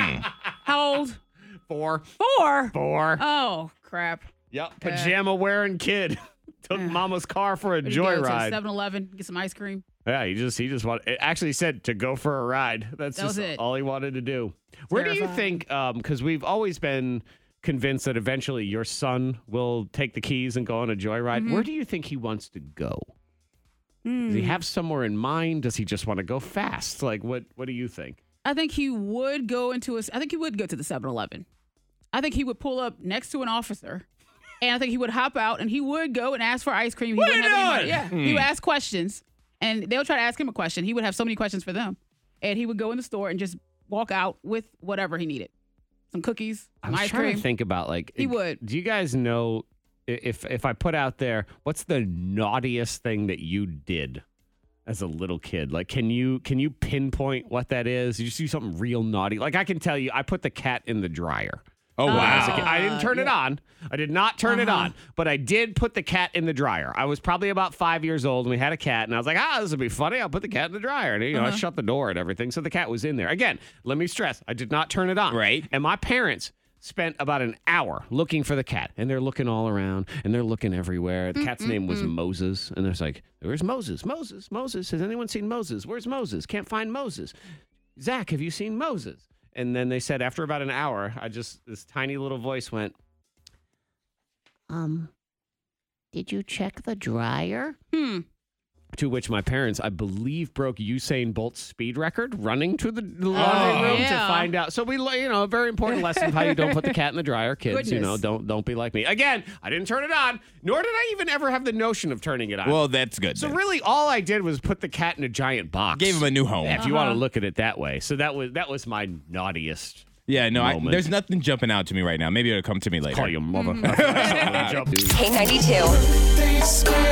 How old? Four. Four. Four. Oh, crap. Yep. Pajama wearing kid took mama's car for a joyride. seven eleven, get some ice cream. Yeah, he just he just wanted. It actually said to go for a ride. That's That just was it. all he wanted to do. Where do you Terrified. think? Um, because we've always been convinced that eventually your son will take the keys and go on a joyride. Mm-hmm. Where do you think he wants to go? Does Hmm. he have somewhere in mind? Does he just want to go fast? Like what? What do you think? I think he would go into a, I think he would go to the seven eleven. I think he would pull up next to an officer. And I think he would hop out and he would go and ask for ice cream. He What wouldn't are you have any doing? money. Yeah. He would ask questions. And they'll try to ask him a question. He would have so many questions for them. And he would go in the store and just walk out with whatever he needed. Some cookies, I some was ice trying cream. to think about like He would. Do you guys know i- if if I put out there what's the naughtiest thing that you did as a little kid? Like, can you can you pinpoint what that is? Did you see something real naughty? Like, I can tell you, I put the cat in the dryer. Oh, When I was a wow. kid. I didn't turn it on. I did not turn it Uh-huh. on, but I did put the cat in the dryer. I was probably about five years old, and we had a cat, and I was like, ah, this would be funny. I'll put the cat in the dryer. And, you know, I shut the door and everything, so the cat was in there. Again, let me stress, I did not turn it on. Right. And my parents spent about an hour looking for the cat, and they're looking all around, and they're looking everywhere. The cat's name was Moses, and there's like, where's Moses? Moses, Moses. Has anyone seen Moses? Where's Moses? Can't find Moses. Zach, have you seen Moses? And then they said after about an hour, I just, this tiny little voice went, um, did you check the dryer? Hmm. To which my parents, I believe, broke Usain Bolt's speed record running to the laundry Oh. room to Yeah. find out. So we, le- you know, a very important lesson of how you don't put the cat in the dryer. Kids, you know, Goodness. don't don't be like me. Again, I didn't turn it on, nor did I even ever have the notion of turning it on. Well, that's good. so then. really, all I did was put the cat in a giant box. Gave him a new home. Yeah, if you want to look at it that way. So that was that was my naughtiest. Yeah, no, I, moment. there's nothing jumping out to me right now. Maybe it'll come to me later. Call you mother. K ninety-two.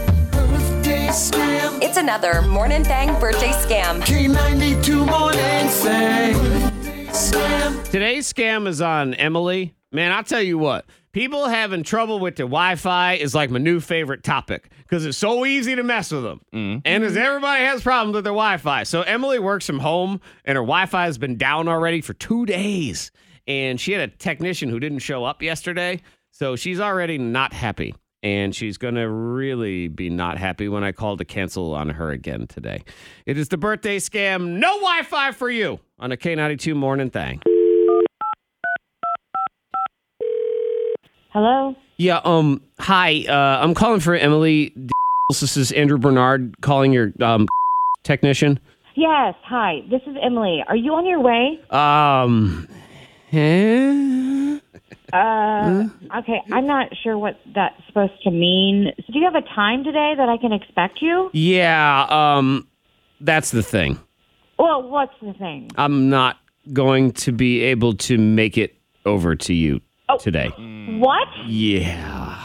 It's another Morning Thang birthday scam. Today's scam is on Emily. Man, I'll tell you what. People having trouble with their Wi-Fi is like my new favorite topic because it's so easy to mess with them. Mm-hmm. And as everybody has problems with their Wi-Fi. So Emily works from home and her Wi-Fi has been down already for two days. And she had a technician who didn't show up yesterday. So she's already not happy. And she's going to really be not happy when I call to cancel on her again today. It is the birthday scam. No Wi-Fi for you on a K ninety-two Morning Thang. Hello? Yeah, um, hi. Uh, I'm calling for Emily. This is Andrew Bernard calling your um, technician. Yes, hi. This is Emily. Are you on your way? Um, eh? Uh, okay, I'm not sure what that's supposed to mean. So do you have a time today that I can expect you? Yeah, um, that's the thing. Well, what's the thing? I'm not going to be able to make it over to you today. What? Yeah.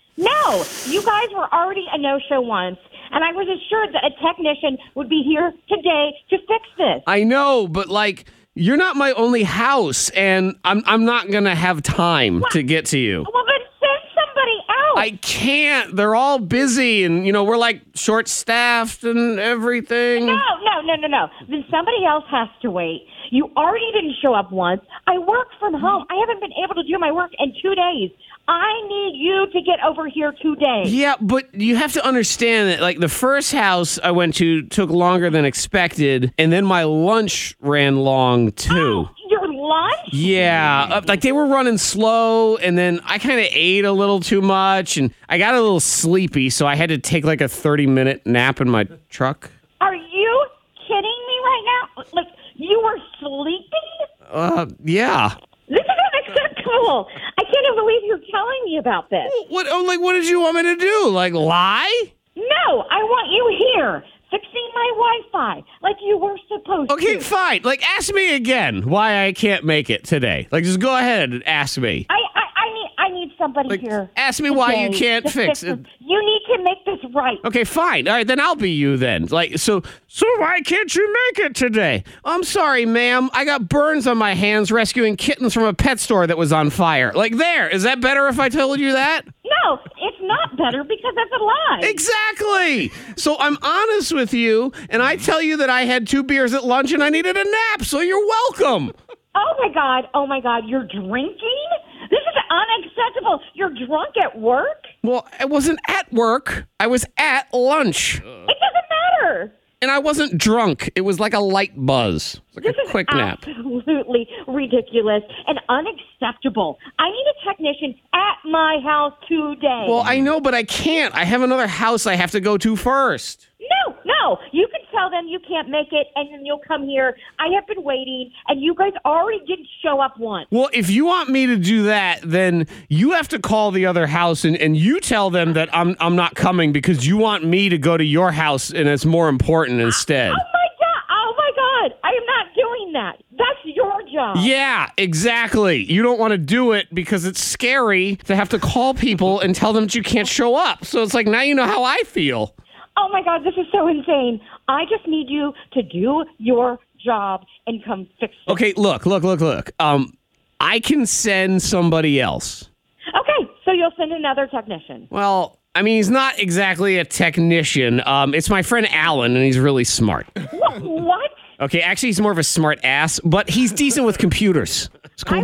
No, you guys were already a no-show once, and I was assured that a technician would be here today to fix this. I know, but like, you're not my only house, and I'm I'm not gonna have time to get to you. Well, then send somebody else. I can't. They're all busy, and you know we're like short-staffed and everything. No, no, no, no, no. Then somebody else has to wait. You already didn't show up once. I work from home. I haven't been able to do my work in two days. I need you to get over here today. Yeah, but you have to understand that, like, the first house I went to took longer than expected, and then my lunch ran long, too. Oh, your lunch? Yeah, uh, like, they were running slow, and then I kind of ate a little too much, and I got a little sleepy, so I had to take, like, a thirty-minute nap in my truck. Are you kidding me right now? Like, you were sleeping? Uh, yeah. This is unacceptable. I can't even believe you're telling me about this. What, oh, like, what did you want me to do? Like, lie? No, I want you here, fixing my Wi-Fi like you were supposed Okay, to. fine. Like, ask me again why I can't make it today. Like, just go ahead and ask me. I, I, I need, I need somebody Like, here. ask me why you today can't to fix this. it. You need to make this right. Okay, fine. All right, then I'll be you then. Like, so, so why can't you make it today? I'm sorry, ma'am. I got burns on my hands rescuing kittens from a pet store that was on fire. Like, there. Is that better if I told you that? No, it's not better because that's a lie. Exactly. So I'm honest with you, and I tell you that I had two beers at lunch and I needed a nap, so you're welcome. Oh my God! Oh my God! You're drinking? This is unacceptable. You're drunk at work? Well, I wasn't at work. I was at lunch. It doesn't matter. And I wasn't drunk. It was like a light buzz. It was like This a is quick nap. absolutely ridiculous and unacceptable. I need a technician at my house today. Well, I know, but I can't. I have another house I have to go to first. No, no. You can tell them you can't make it, and then you'll come here. I have been waiting, and you guys already didn't show up once. Well, if you want me to do that, then you have to call the other house and, and you tell them that I'm I'm not coming because you want me to go to your house and it's more important instead. Oh my God! Oh my God! I am not doing that. That's your job. Yeah, exactly. You don't want to do it because it's scary to have to call people and tell them that you can't show up. So it's like, now you know how I feel. Oh my God, this is so insane. I just need you to do your job and come fix it. Okay, look, look, look, look. Um, I can send somebody else. Okay, so you'll send another technician. Well, I mean, he's not exactly a technician. Um, it's my friend Alan, and he's really smart. What? What? Okay, actually, he's more of a smart ass, but he's decent with computers. It's I cool. want your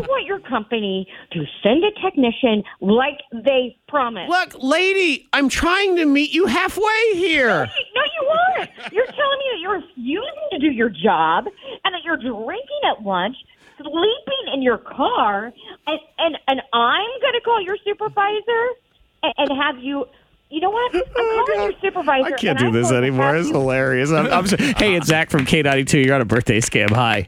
company to send a technician like they promised. Look, lady, I'm trying to meet you halfway here. No, you aren't. You're telling me that you're refusing to do your job and that you're drinking at lunch, sleeping in your car, and, and, and I'm going to call your supervisor and, and have you... You know what? I'm Oh, calling your supervisor. I can't and do I'm this going to anymore. have It's you- hilarious. I'm, I'm so, hey, it's Zach from K ninety-two. You're on a birthday scam. Hi.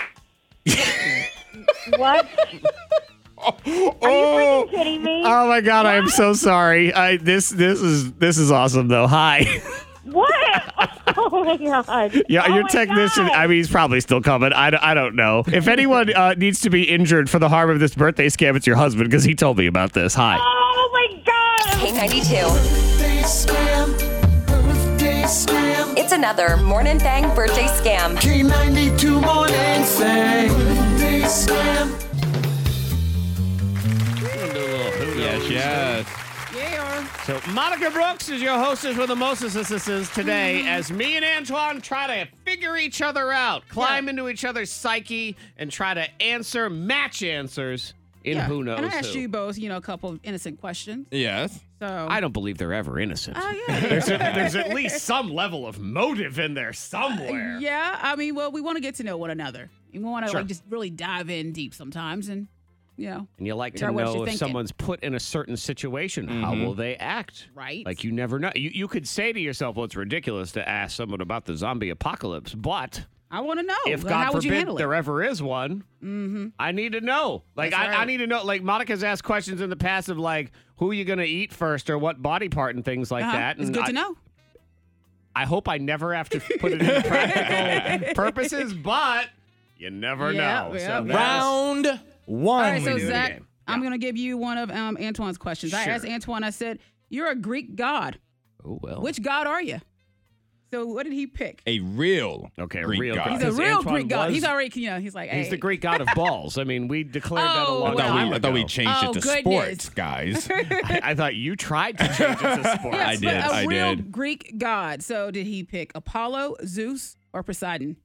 What? Are you freaking kidding me? Oh my God, I am so sorry. I this this is this is awesome though. Hi. What? Oh my God. Yeah, Oh your my technician. God. I mean, he's probably still coming. I, don't- I don't know. If anyone uh, needs to be injured for the harm of this birthday scam, it's your husband because he told me about this. Hi. Oh my God. K ninety-two. It's another Morning Thang birthday scam. K ninety-two Morning Thang. Yes, yes. Yeah. So Monica Brooks is your hostess with the mostesses today as me and Antoine try to figure each other out, climb Yeah. into each other's psyche, and try to answer, match answers in Yeah. who knows And I asked who. you both, you know, a couple of innocent questions. Yes. So I don't believe they're ever innocent. Oh, yeah. There's, a, there's at least some level of motive in there somewhere. Yeah, I mean, well, we want to get to know one another. We want to Sure. like just really dive in deep sometimes, and you know, And you like Figure to out what know you're if thinking. someone's put in a certain situation, how will they act? Right. Like you never know. You, you could say to yourself, well, it's ridiculous to ask someone about the zombie apocalypse, but I want to know. if Well, God how would you forbid handle there it? ever is one, I need to know. Like That's I, I right. need to know. Like Monica's asked questions in the past of like, who are you going to eat first, or what body part and things like Uh-huh. that. It's And good I, to know. I hope I never have to put it into practical purposes, but you never Yeah, know. yeah, So yeah. that's- Round one. All right, so we do. Zach, game. I'm going to give you one of um, Antoine's questions. I Sure. asked Antoine. I said, "You're a Greek god. Oh well. Which god are you?" So what did he pick? A real Okay, a Greek real god. Greek He's a Because real Antoine Greek god. was- He's already, you know, he's like, He's hey. the Greek god of balls. I mean, we declared that a Oh, long I thought, time we, I thought we ago. changed Oh, it to goodness. sports, guys. I, I thought you tried to change it to sports. Yes, I but did, A I real did. Greek god. So did he pick Apollo, Zeus, or Poseidon?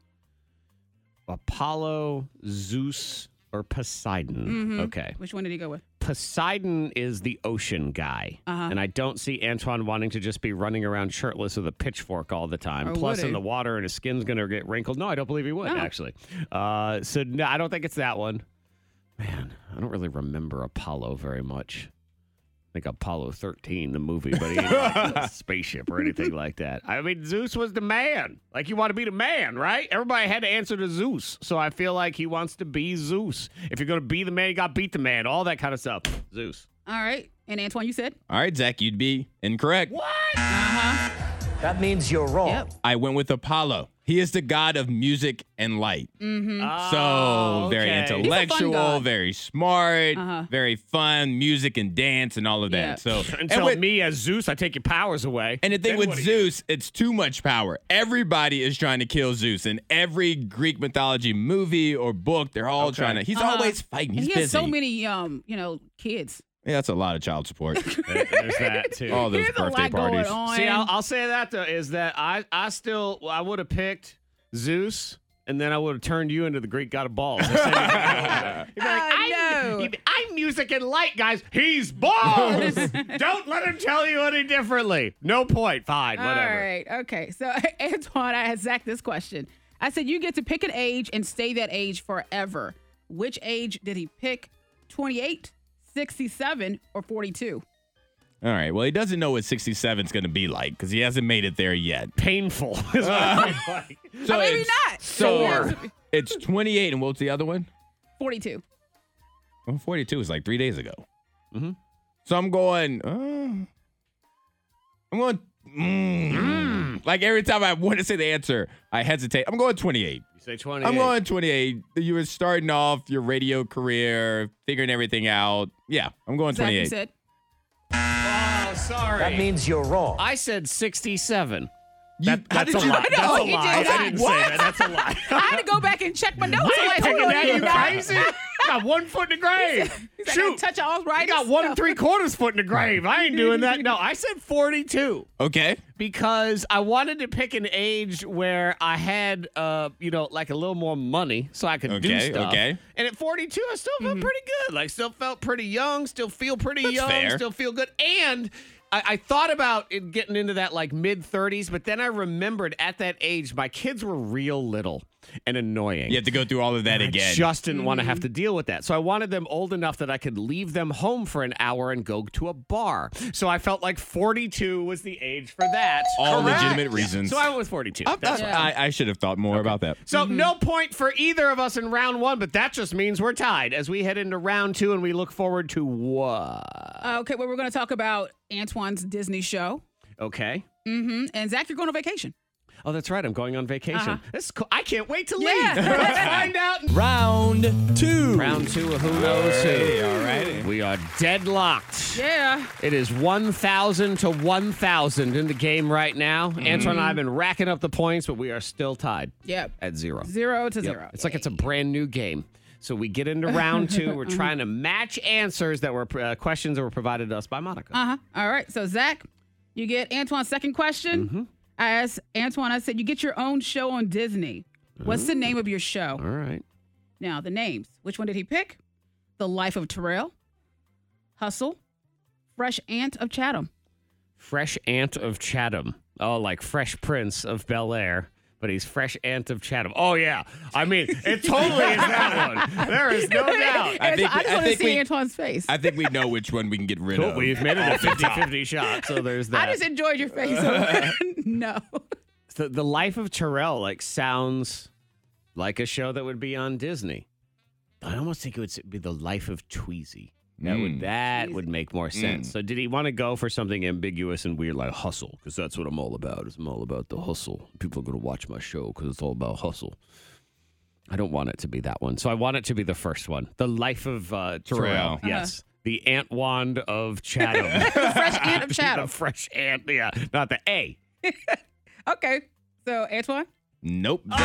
Apollo, Zeus, or Poseidon. Okay. Which one did he go with? Poseidon is the ocean guy. Uh-huh. And I don't see Antoine wanting to just be running around shirtless with a pitchfork all the time. Or Plus would he? in the water and his skin's going to get wrinkled. No, I don't believe he would, No. actually. Uh, so no, I don't think it's that one. Man, I don't really remember Apollo very much. I think Apollo thirteen, the movie, but he ain't like a spaceship or anything like that. I mean, Zeus was the man. Like, you want to be the man, right? Everybody had to answer to Zeus. So I feel like he wants to be Zeus. If you're going to be the man, you got to beat the man. All that kind of stuff. Zeus. All right. And Antoine, you said? All right, Zach, you'd be incorrect. What? Uh-huh. That means you're wrong. Yep. I went with Apollo. He is the god of music and light. Mm-hmm. So Oh, very okay. He's a fun intellectual, god. very smart, Uh-huh. very fun, music and dance and all of Yeah. that. So Until and with, me as Zeus, I take your powers away. and the thing Then with what do you do? Zeus, it's too much power. Everybody is trying to kill Zeus. In every Greek mythology movie or book, they're all Okay. trying to. He's Uh-huh. always fighting. He's And he busy. has so many, um, you know, kids. Yeah, that's a lot of child support. There- There's that, too. all He those has a birthday lot parties. going on. See, I'll, I'll say that, though, is that I, I still, I would have picked Zeus, and then I would have turned you into the Greek god of balls. You'd be like, I I'm, know. I'm music and light, guys. He's balls. Don't let him tell you any differently. No point. Fine, whatever. All right. Okay. So, Antoine, I asked Zach this question. I said, you get to pick an age and stay that age forever. Which age did he pick? twenty-eight, sixty-seven, or forty-two? All right. Well, he doesn't know what sixty-seven is going to be like because he hasn't made it there yet. Painful. Is what I feel like. So Or maybe it's- not. So Yeah. it's twenty-eight, and what's the other one? forty-two. Well, forty-two is like three days ago. Mhm. So I'm going, uh, I'm going, mm. like every time I want to say the answer, I hesitate. I'm going twenty-eight. You say twenty-eight. I'm going twenty-eight. You were starting off your radio career, figuring everything out. Yeah, I'm going Zach, you twenty-eight. said? Oh, sorry. That means you're wrong. I said sixty-seven. You- That, how that's did a you lie. That's know? a He lie. did I not. didn't say What? that. That's a lie. I had to go back and check my notes. I I'm ain't like, picking hold on, that, he you did not. crazy? got one foot in the grave. He's like, Shoot. touch all right. I got one and three quarters foot in the grave. I ain't doing that. No, I said forty-two. Okay. Because I wanted to pick an age where I had, uh, you know, like a little more money so I could do Okay, stuff. okay. And at forty-two, I still felt pretty good. Like, still felt pretty young, still feel pretty That's young, fair. still feel good. And I, I thought about it getting into that like mid thirties, but then I remembered at that age, my kids were real little and annoying. You have to go through all of that I again. just didn't want to have to deal with that. So I wanted them old enough that I could leave them home for an hour and go to a bar. So I felt like forty-two was the age for that. all Correct. legitimate reasons. So I went with forty-two. I, That's I, I should have thought more about that. so no point for either of us in round one, but that just means we're tied as we head into round two and we look forward to what? Uh, okay, well, we're going to talk about Antoine's Disney show. Okay. Mm-hmm. And Zach, you're going on vacation. Oh, that's right. I'm going on vacation. Uh-huh. This is cool. I can't wait to leave. Yeah. Let's find out. Round two. Round two of Who Knows Who. All right. We are deadlocked. Yeah. It is one thousand to one thousand in the game right now. Antoine and I have been racking up the points, but we are still tied Yep. at zero. Zero to Yep. zero. It's like it's a brand new game. So we get into round two. We're trying to match answers that were uh, questions that were provided to us by Monica. Uh-huh. All right. So, Zach, you get Antoine's second question. Mm-hmm. I asked Antoine, I said, you get your own show on Disney. What's the name of your show? All right. Now, the names. Which one did he pick? The Life of Terrell, Hustle, Fresh Ant of Chatham. Fresh Ant of Chatham. Oh, like Fresh Prince of Bel Air. But he's Fresh Ant of Chatham. Oh, yeah. I mean, it totally is that one. There is no doubt. I, think I we- just I want to think see we- Antoine's face. I, I think we know which one we can get rid Cool. of. We've made it a fifty-fifty shot, so there's that. just enjoyed your face. So no. The, the Life of Terrell like sounds like a show that would be on Disney. I almost think it would be The Life of Tweezy. That would that would make more sense. So did he want to go for something ambiguous and weird like hustle? Because that's what I'm all about. Is I'm all about the hustle. People are going to watch my show because it's all about hustle. I don't want it to be that one. So I want it to be the first one. The Life of uh, Terrell. Terrell. Yes. The Ant Wand of Chatham. The Fresh Ant of the Chatham. fresh ant. Yeah. Not the A. Okay. So, Antoine? Nope. That,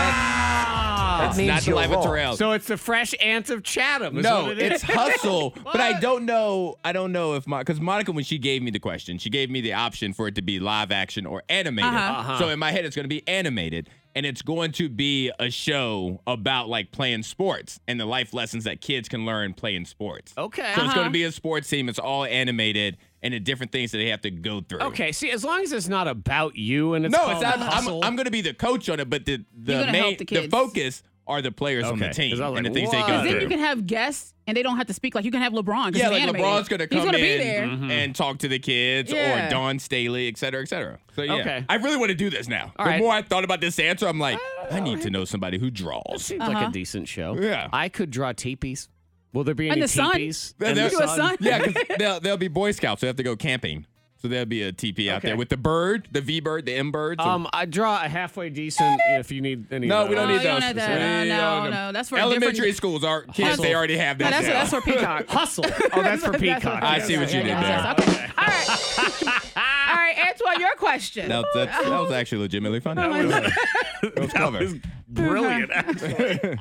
Ah! that's means not the you're Life wrong. of Terrell. So it's the Fresh Ant of Chatham. Is no, what it it's is. hustle. But I What? don't know. I don't know if because Monica, when she gave me the question, she gave me the option for it to be live action or animated. Uh-huh. Uh-huh. So in my head, it's going to be animated, and it's going to be a show about like playing sports and the life lessons that kids can learn playing sports. Okay. So it's going to be a sports team. It's all animated and the different things that they have to go through. Okay, see, as long as it's not about you and it's No, called it's, I'm, hustle. I'm, I'm going to be the coach on it, but the the You're gonna main help the kids. focus are the players on the Okay, team 'cause I was and the like, things they what? go Then through. you can have guests, and they don't have to speak. Like, you can have LeBron. 'cause Yeah, he's like animated. LeBron's gonna come He's gonna in be there. and talk to the kids, Yeah. or Don Staley, et cetera, et cetera. So yeah, Okay. I really want to do this now. All the right. more I thought about this answer, I'm like, I need to know somebody who draws. Seems like a decent show. Yeah. I could draw teepees. Will there be And any the sun. teepees? There- And there- the You a son? Yeah, because they'll, they'll be Boy Scouts, so they have to go camping. So there'll be a teepee out Okay. there with the bird, the V bird, the M bird. So- Um, I draw a halfway decent if you need any. no, of we don't those. need Oh, you those. don't have that. We No, don't- no, no, that's for elementary different- schools. Our kids, Hustle. they already have No, that. that's, now. that's for Peacock. Hustle. Oh, that's for Peacock. I see what you did there. Okay. All right. All right, Antoine, your question. No, that's, that was actually legitimately funny. That was, that was clever. That was brilliant. actually.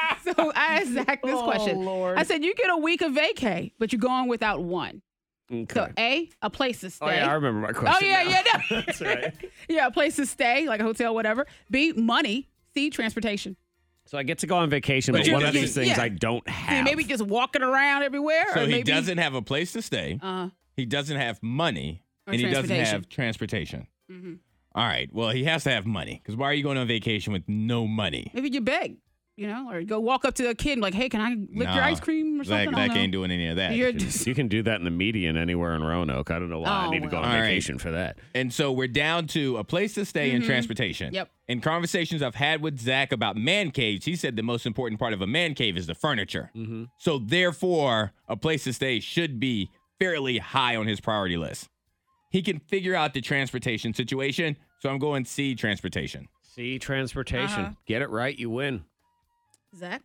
So I asked Zach this Oh, question. Lord. I said, you get a week of vacay, but you're going without one. Okay. So A, a place to stay. Oh yeah, I remember my question. Oh, yeah, now. yeah, no. That's right. Yeah, a place to stay, like a hotel, whatever. B, money. C, transportation. So I get to go on vacation, But but, you- one of you- these things yeah. I don't C, have. maybe just walking around everywhere. So or he maybe, doesn't have a place to stay. Uh, He doesn't have money, Or and he doesn't transportation. have transportation. Mhm. All right. Well, he has to have money because why are you going on vacation with no money? maybe you beg, you know, or go walk up to a kid and like, hey, can I lick Nah, your ice cream or something? Zach, I don't Zach know. ain't doing any of that. You're You can- just, You can do that in the median anywhere in Roanoke. I don't know why I Oh, need to go well. on All right. vacation for that. And so we're down to a place to stay and transportation. Mm-hmm. Yep. In conversations I've had with Zach about man caves, he said the most important part of a man cave is the furniture. Mm-hmm. So therefore, a place to stay should be fairly high on his priority list. He can figure out the transportation situation, so I'm going C, transportation. See, transportation. Uh-huh. Get it right, you win. Zach?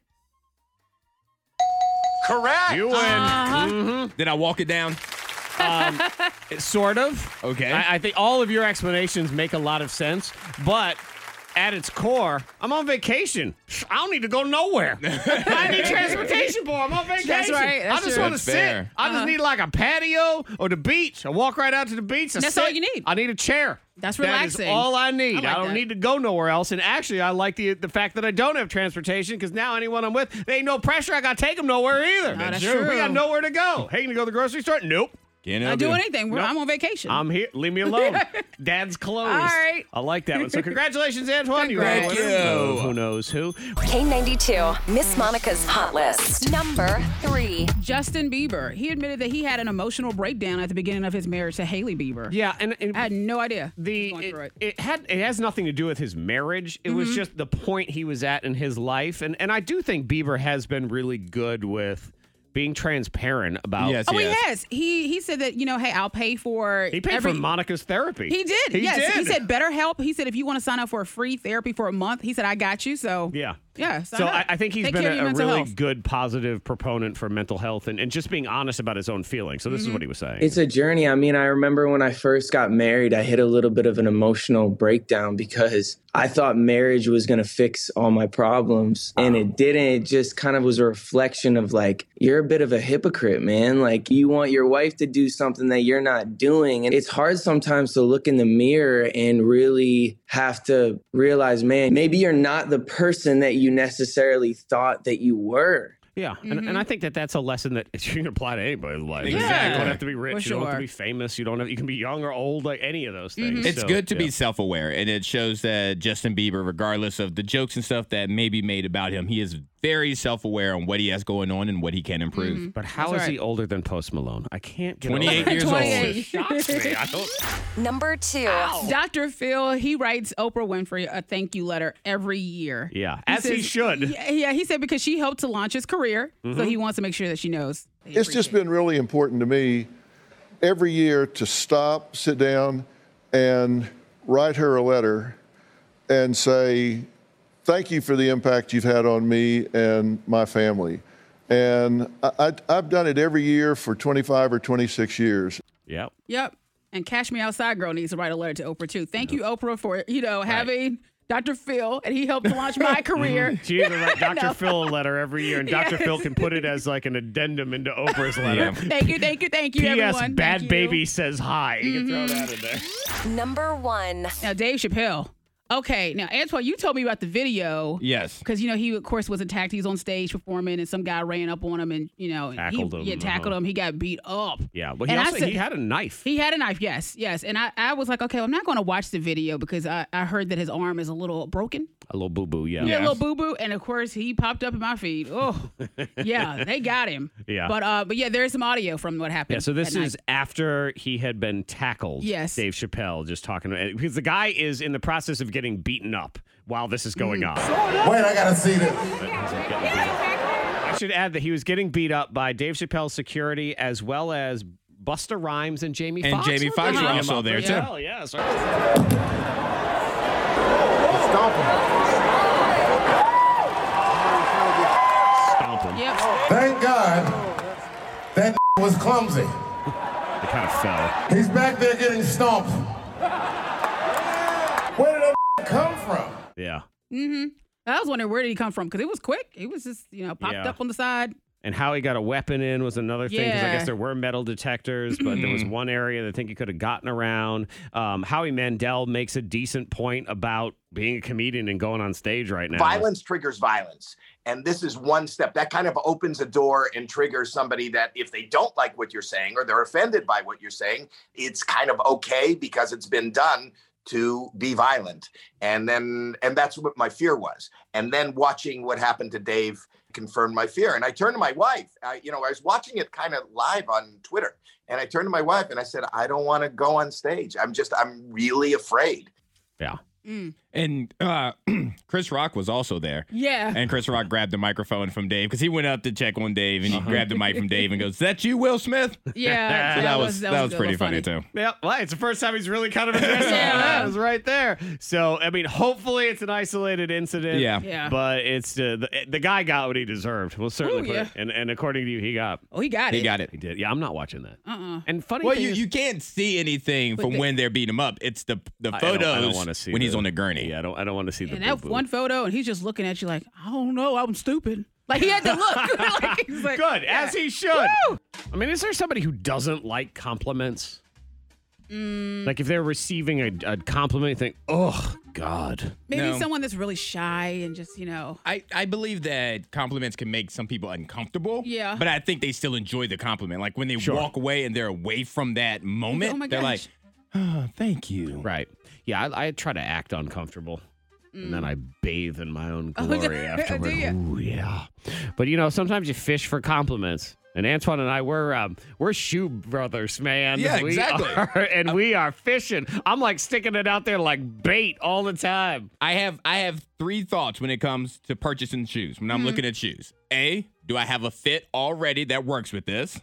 Correct. You win. Uh-huh. Did I walk it down? Um, sort of. Okay. I, I think all of your explanations make a lot of sense, but at its core, I'm on vacation. I don't need to go nowhere. I need transportation for. I'm on vacation. That's right. That's I just true. want to That's sit. fair. I just Uh-huh. need like a patio or the beach. I walk right out to the beach. I That's sit. all you need. I need a chair. That's That relaxing. is all I need. I like I don't that. need to go nowhere else. And actually, I like the the fact that I don't have transportation because now anyone I'm with, they ain't no pressure. I got to take them nowhere either. No, that's We true. got nowhere to go. Hey, can you go to the grocery store? Nope. Can't Not help do you. anything. We're, Nope. I'm on vacation. I'm here. Leave me alone. Dad's closed. All right. I like that one. So congratulations, Antoine. You Congrats. are a winner of Who knows who? K ninety-two, Miss Monica's Hot List. Number three. Justin Bieber. He admitted that he had an emotional breakdown at the beginning of his marriage to Hailey Bieber. Yeah, and, and I had no idea. the he was going it, through it. it had it has nothing to do with his marriage. It was just the point he was at in his life, and and I do think Bieber has been really good with being transparent about. Yes, Oh, yes. he has. He he said that, you know, hey, I'll pay for He paid every, for Monica's therapy. He did. He yes. did. He said BetterHelp. He said if you want to sign up for a free therapy for a month, he said I got you. So Yeah. yeah. sign So up. I, I think he's Take been care of a, your a mental really health. good, positive proponent for mental health and, and just being honest about his own feelings. So this Mm-hmm. is what he was saying. It's a journey. I mean, I remember when I first got married, I hit a little bit of an emotional breakdown because I thought marriage was going to fix all my problems. And it didn't. It just kind of was a reflection of like, you're a bit of a hypocrite, man. Like, you want your wife to do something that you're not doing. And it's hard sometimes to look in the mirror and really have to realize, man, maybe you're not the person that you necessarily thought that you were. Yeah, and, and I think that that's a lesson that you can apply to anybody's life. Exactly. You don't have to be rich. For You don't have to sure. be famous. You don't have. You can be young or old, like any of those things. It's So, good to yeah. be self-aware, and it shows that Justin Bieber, regardless of the jokes and stuff that may be made about him, he is very self-aware on what he has going on and what he can improve. But how is That's right. he older than Post Malone? I can't get twenty-eight over it. years twenty-eight. old. Shocks me. I don't. Number two. Doctor Phil, he writes Oprah Winfrey a thank you letter every year. Yeah, as he says- should. Yeah, yeah, he said because she helped to launch his career, so he wants to make sure that she knows. that he It's just appreciates been really important to me every year to stop, sit down, and write her a letter and say, thank you for the impact you've had on me and my family. And I, I, I've done it every year for twenty-five or twenty-six years. Yep. Yep. And Cash Me Outside Girl needs to write a letter to Oprah too. Thank you, Oprah, for you know having Doctor Phil, and he helped to launch my career. She had to write Doctor No. Phil a letter every year, and Doctor Yes. Phil can put it as like an addendum into Oprah's letter. Yeah. Thank you, thank you, thank you, P S. everyone. Bad Thank you. baby says hi. You can throw that in there. Number one. Now, Dave Chappelle. Okay, now Antoine, you told me about the video. Yes. Because you know he of course was attacked. He was on stage performing, and some guy ran up on him, and you know Tackled he, him, Yeah, tackled uh-huh. him. He got beat up. Yeah, but he And I also said- he had a knife. He had a knife, yes, yes. And I, I was like, okay, well, I'm not going to watch the video because I, I heard that his arm is a little broken. A little boo boo. Yeah. Yeah, a little boo boo. And of course, he popped up in my feed. Oh, yeah, they got him. Yeah. But uh, but yeah, there is some audio from what happened. Yeah, so this that is night. after he had been tackled. Yes. Dave Chappelle just talking because the guy is in the process of getting beaten up while this is going Mm. on. Wait, I gotta see this. I should add that he was getting beat up by Dave Chappelle's security as well as Busta Rhymes and Jamie And Foxx. Jamie Foxx were beating him also up there, as too. well. Yeah, so- Stomp him. Stomp him. Yep. Thank God that was clumsy. It kind of fell. He's back there getting stomped. Where did that come from? Yeah. Mm-hmm. I was wondering where did he come from because it was quick. It was just you know popped Yeah. up on the side. And how he got a weapon in was another thing because I Yeah. guess there were metal detectors, but there was one area that I think he could have gotten around. Um, Howie Mandel makes a decent point about being a comedian and going on stage right now. Violence triggers violence. And this is one step that kind of opens a door and triggers somebody that if they don't like what you're saying or they're offended by what you're saying, it's kind of okay because it's been done to be violent. And then, and that's what my fear was. And then watching what happened to Dave confirmed my fear. And I turned to my wife, I, you know, I was watching it kind of live on Twitter. And I turned to my wife and I said, I don't want to go on stage. I'm just, I'm really afraid. Yeah. Mm. And uh, Chris Rock was also there. Yeah. And Chris Rock grabbed the microphone from Dave because he went up to check on Dave and he Uh-huh. grabbed the mic from Dave and goes, "Is that you, Will Smith?" Yeah, So that, was that was, good, pretty was funny, too. Yeah, well, it's the first time he's really kind of addressed Yeah. that. It was right there. So, I mean, hopefully it's an isolated incident. Yeah. Yeah. But it's uh, the, the guy got what he deserved. We'll certainly Ooh, put yeah. it. And, and according to you, he got. Oh, he got He it. got it. He did. Yeah, I'm not watching that. Uh-uh. And funny Well, thing you, is, you can't see anything from the- when they're beating him up. It's the the I don't- I don't photos wanna see when he's the- on the gurney. yeah. I don't. I don't want to see the And that boo-boo. one photo, and he's just looking at you like, I don't know, I'm stupid. Like he had to look. like, he's like, Good, yeah. as he should. Woo! I mean, is there somebody who doesn't like compliments? Mm, Like if they're receiving a, a compliment, you think, oh, God. maybe No. someone that's really shy and just, you know. I, I believe that compliments can make some people uncomfortable. Yeah. But I think they still enjoy the compliment. Like when they Sure. walk away and they're away from that moment, oh my they're like, gosh. oh, thank you. Right. Yeah, I, I try to act uncomfortable. And then I bathe in my own Oh, glory do afterward. ya? Ooh, yeah. But you know, sometimes you fish for compliments. And Antoine and I, we're um, we're shoe brothers, man. Yeah, we exactly. Are, and we are fishing. I'm like sticking it out there like bait all the time. I have I have three thoughts when it comes to purchasing shoes. When I'm Mm-hmm. looking at shoes. A, do I have a fit already that works with this?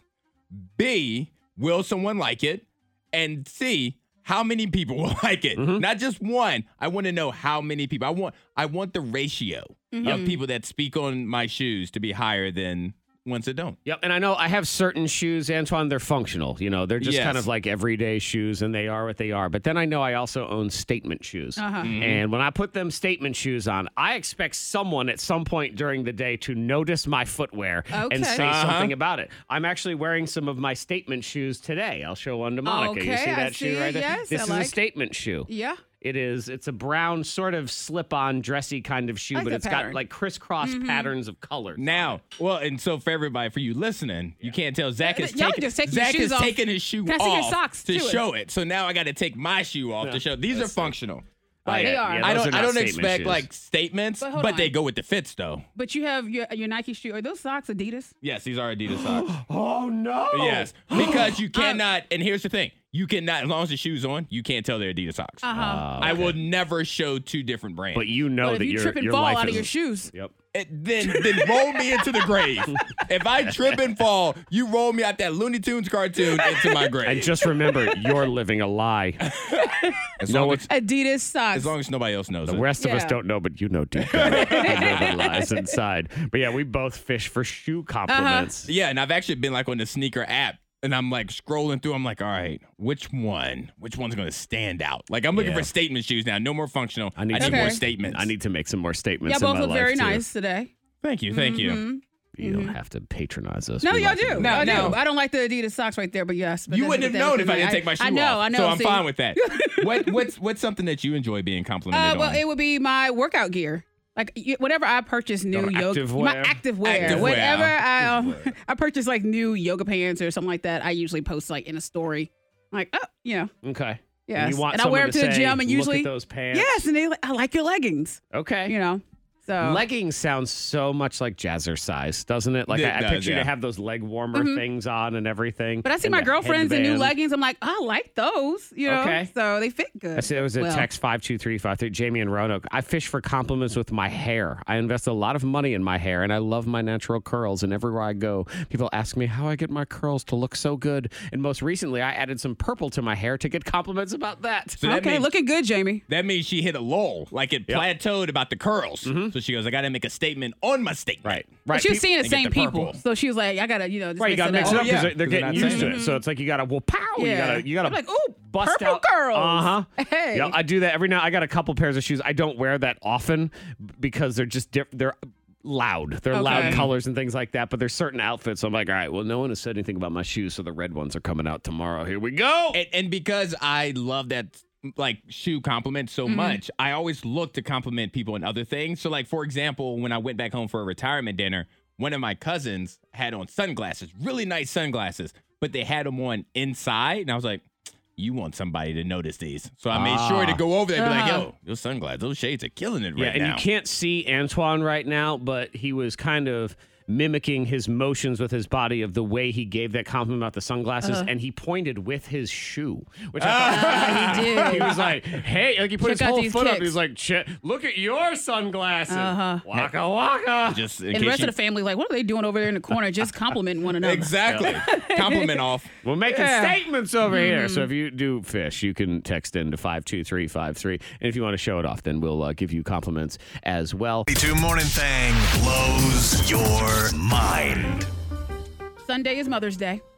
B, will someone like it? And C, how many people will like it? Mm-hmm. Not just one. I want to know how many people. I want I want the ratio Mm-hmm. of people that speak on my shoes to be higher than ones that don't. Yep, and I know I have certain shoes, Antoine, they're functional. You know, they're just Yes. kind of like everyday shoes, and they are what they are. But then I know I also own statement shoes. Uh-huh. Mm-hmm. And when I put them statement shoes on, I expect someone at some point during the day to notice my footwear and Okay. say Uh-huh. something about it. I'm actually wearing some of my statement shoes today. I'll show one to Monica. you Okay, see I that see shoe right it. there? Yes, this I is like. a statement shoe. Yeah. It is. It's a brown, sort of slip-on, dressy kind of shoe, I like but that it's pattern. got like crisscross patterns of colors. Now, well, and so for everybody, for you listening, you can't tell Zach is Y'all taking just take your Zach shoes is off. taking his shoe Can I see your off socks, to too? show it. So now I got to take my shoe off to show. These are functional. Like, They are. Yeah, I those don't. are I not don't statement expect shoes. like statements, But but, hold on. they go with the fits though. But you have your your Nike shoe. Are those socks Adidas? Yes, these are Adidas socks. Oh, no. Yes, because you cannot. And here's the thing: you cannot, as long as the shoe's on, you can't tell they're Adidas socks. Uh huh. I will never show two different brands. But you know but if that you your, trip and your fall life out of is- your shoes, Yep. It- then then roll me into the grave. If I trip and fall, you roll me out that Looney Tunes cartoon into my grave. And just remember, you're living a lie. as, no, long it's- as, Adidas socks. as long as nobody else knows The it. rest of us Yeah. don't know, but you know deep down. You know the lies inside. But yeah, we both fish for shoe compliments. Yeah, and I've actually been like on the sneaker app, and I'm like scrolling through. I'm like, all right, which one? Which one's going to stand out? Like, I'm looking Yeah. for statement shoes now. No more functional. I need, some more Okay. statements. I need to make some more statements. Y'all in both my look life, very too. nice today. Thank you, thank you. Mhm. You don't have to patronize us. No, We y'all like it. do. No, I no. do. I don't like the Adidas socks right there, but yes. But You that's- wouldn't have but known that's if I didn't me. take my shoe I know, off. I know. So I'm see? fine with that. what what's what's something that you enjoy being complimented Uh, well, on? it would be my workout gear. Like y- whatever I purchase new Your yoga, active my wear? active wear. Active Whenever wear. I um, I purchase like new yoga pants or something like that, I usually post like in a story, like oh, you know, Okay. yes. And you want and I wear them someone to to the say, gym, and "Look usually at those pants." yes, and they like, I like your leggings, Okay. you know. So Leggings sounds so much like jazzercise, doesn't it? Like It I, I does, picture you yeah. to have those leg warmer things on and everything. Mm-hmm. But I see and my the girlfriends in new headband. leggings. I'm like, I like those, you know. Okay. So they fit good. I see there was a Well, text five two three five three. Jamie and Roanoke. I fish for compliments with my hair. I invest a lot of money in my hair, and I love my natural curls. And everywhere I go, people ask me how I get my curls to look so good. And most recently, I added some purple to my hair to get compliments about that. So that Okay, means- looking good, Jamie. That means she hit a lull, like it Yep. plateaued about the curls. So she goes, I got to make a statement on my statement. Right. But Right. she was Pe- seeing the and get same the people, purple. so she was like, I gotta, you know, just Right, you mix got to it mix up. it Oh, up because yeah. they're, they're 'Cause they're getting not used to saying it. So it's like you got to, well, pow. You Yeah. got to, you got to I'm like, ooh, bust purple out. curls. Uh huh. Hey. Yeah, I do that every now. I got a couple pairs of shoes. I don't wear that often because they're just diff- they're loud. They're loud Okay. colors and things like that. But there's certain outfits. So I'm like, all right, well, no one has said anything about my shoes, so the red ones are coming out tomorrow. Here we go. And, and because I love that like shoe compliment so Mm-hmm. much, I always look to compliment people in other things. So like, for example, when I went back home for a retirement dinner, one of my cousins had on sunglasses, really nice sunglasses, but they had them on inside. And I was like, you want somebody to notice these. So I made sure to go over there and be like, Uh-huh. yo, those sunglasses, those shades are killing it Yeah, right and now. you can't see Antoine right now, but he was kind of mimicking his motions with his body of the way he gave that compliment about the sunglasses, and he pointed with his shoe, which I thought Uh, he did. he was like, "Hey!" Like he put Check his out whole these foot up. kicks. He was like, "Che- "Look at your sunglasses, Uh-huh. waka waka." Just in And the case rest you- of the family, like, what are they doing over there in the corner? Just complimenting one another. Exactly. Compliment off. We're making Yeah. statements over here. So if you do fish, you can text in to five two three five three, and if you want to show it off, then we'll uh, give you compliments as well. ninety-two Morning Thang blows your mind. Sunday is Mother's Day.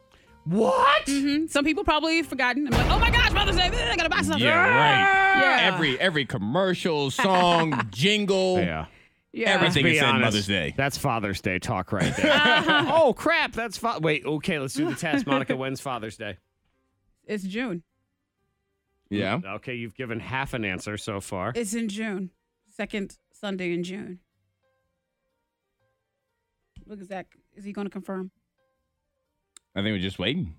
What? Mm-hmm. Some people probably forgotten. I'm like, oh my gosh, Mother's Day, I gotta buy something. Yeah, right. Yeah. Every every commercial, song, jingle, Yeah. Yeah. everything Be is said honest, Mother's Day. That's Father's Day talk right there. Uh-huh. Oh, crap. That's fa- Wait, okay, let's do the test. Monica, when's Father's Day? It's June. Yeah. Okay, you've given half an answer so far. It's in June. Second Sunday in June. Look, Zach, is he going to confirm? I think we're just waiting.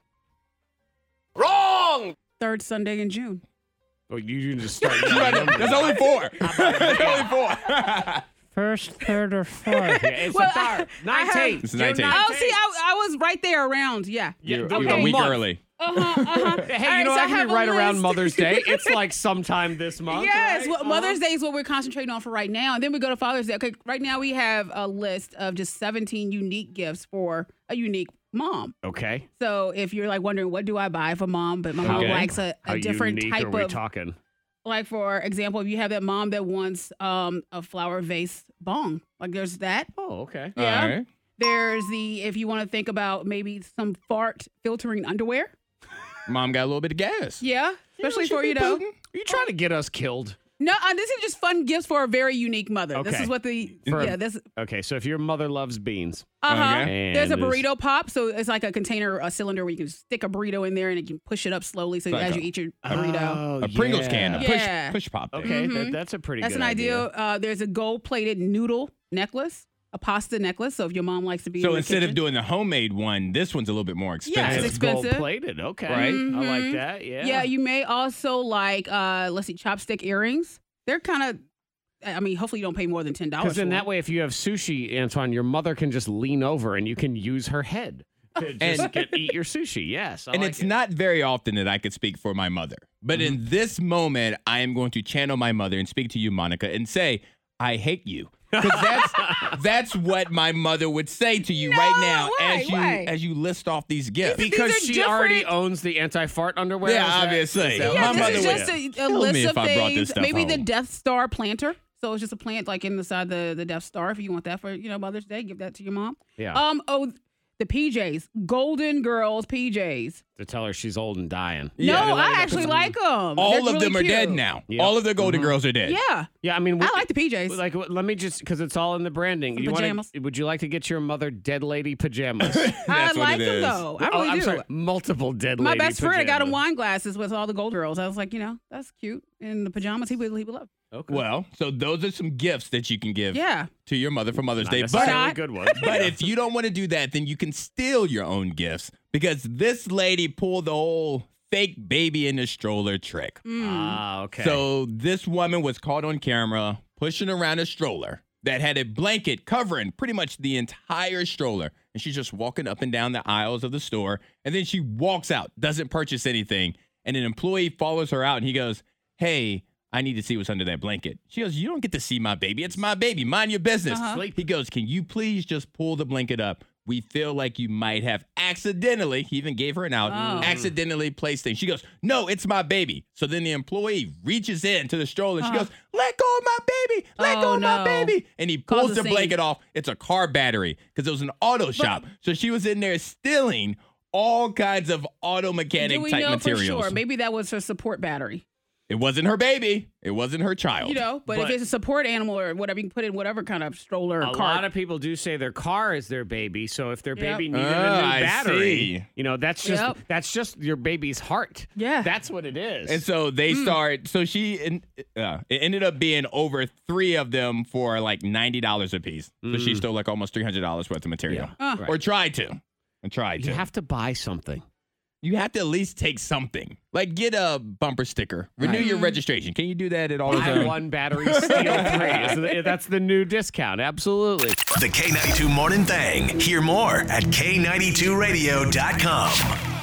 Wrong. Third Sunday in June. Oh, you can just start. That's only four. That's only four. First, third, or fourth. Yeah, it's Well, the third. I have- nineteenth. It's June nineteenth. Oh, see, I, I was right there around. Yeah. Yeah, You're, the- you're the a week month. early. Uh-huh, uh-huh. Hey, All you know, right, so I actually have a right around list. Mother's Day. It's like sometime this month. Yes, right? well, Uh-huh. Mother's Day is what we're concentrating on for right now, and then we go to Father's Day. Okay, right now we have a list of just seventeen unique gifts for a unique mom. Okay. So if you're like wondering, what do I buy for mom? But my mom Okay. likes a, a How different unique type are we of, talking? like for example, if you have that mom that wants um, a flower vase bong, like there's that. Oh, okay. Yeah. All right. There's the if you want to think about maybe some fart filtering underwear. Mom got a little bit of gas. Yeah, especially she for be you know. Putin. Are you trying to get us killed? No, uh, this is just fun gifts for a very unique mother. This Okay. is what the For- yeah this. Okay, so if your mother loves beans, Uh huh. Okay. There's a And there's- burrito pop, so it's like a container, a cylinder where you can stick a burrito in there and you can push it up slowly. So Like as a- you eat your burrito, Oh, A Pringles yeah. can, a push, Yeah. push pop. There. Okay, Mhm. that, that's a pretty that's good an idea. idea. Uh, there's a gold-plated noodle necklace, a pasta necklace. So if your mom likes to be in So the instead of kitchen. doing the homemade one, this one's a little bit more expensive. Yeah, it's It's expensive. gold plated. Okay, Right. I like Mhm. that. Yeah. yeah, you may also like uh, let's see, chopstick earrings. They're kind of. I mean, hopefully you don't pay more than ten dollars. Because in that way, if you have sushi, Antoine, your mother can just lean over and you can use her head to just And- get, eat your sushi. Yes, I and like it's it. not very often that I could speak for my mother. But Mm-hmm. in this moment, I am going to channel my mother and speak to you, Monica, and say, I hate you. Because that's that's what my mother would say to you No, right now why, as you why? as you list off these gifts. because These are she already different- owns the anti-fart underwear. Yeah, is that- obviously. is that Yeah, Yeah, my what this mother is would just a, a kill me list if of I brought this things. stuff Maybe the home. Death Star planter. So it's just a plant like inside the, the Death Star. If you want that for you know Mother's Day, give that to your mom. Yeah. Um. Oh, the P Js, Golden Girls P Js. to tell her she's old and dying. Yeah, no, they I light up actually as- like them. All of them are dead now. Yep. All of the Golden Girls are dead. Yeah, Yeah, I mean, I we- like the P Js. Like, let me just because it's all in the branding. Some You wanna- pajamas. would you like to get your mother dead lady pajamas? I That's what like it them is. though. I Oh, really I'm do. sorry, multiple dead My lady best friend, I got him pajamas. wine glasses with all the Golden Girls. I was like, you know, that's cute. And the pajamas, he would he would love. Okay. Well, so those are some gifts that you can give Yeah. to your mother for Mother's Not Day. necessarily But Not- good ones. But if you don't want to do that, then you can steal your own gifts because this lady pulled the whole fake baby in the stroller trick. Ah, okay. So this woman was caught on camera pushing around a stroller that had a blanket covering pretty much the entire stroller. And she's just walking up and down the aisles of the store. And then she walks out, doesn't purchase anything. And an employee follows her out and he goes, hey, I need to see what's under that blanket. She goes, you don't get to see my baby. It's my baby. Mind your business. Uh-huh. He goes, can you please just pull the blanket up? We feel like you might have accidentally, he even gave her an out, Oh. accidentally placed things. She goes, no, it's my baby. So then the employee reaches in to the stroller and she Uh-huh. goes, let go of my baby. Let Oh, go of my no. baby. And he Cause pulls a the scene. blanket off. It's a car battery because it was an auto shop. So she was in there stealing all kinds of auto mechanic Do we type know materials. for sure? Maybe that was her support battery. It wasn't her baby. It wasn't her child. You know, but, But- if it's a support animal or whatever, you can put it in whatever kind of stroller or a cart. lot of people do say their car is their baby. So if their Yep. baby needed Ah, a new I battery, see. you know, that's just Yep. that's just your baby's heart. Yeah. That's what it is. And so they start. So she, in- uh, it ended up being over three of them for like ninety dollars a piece. So she stole like almost three hundred dollars worth of material, Yeah. Uh. Right. or tried to, and tried to. you have to buy something. You have to at least take something, like get a bumper sticker, renew Right. your registration. Can you do that at all? Buy one battery, steal three. So th- that's the new discount. Absolutely. The K ninety-two Morning Thing. Hear more at K ninety-two radio dot com.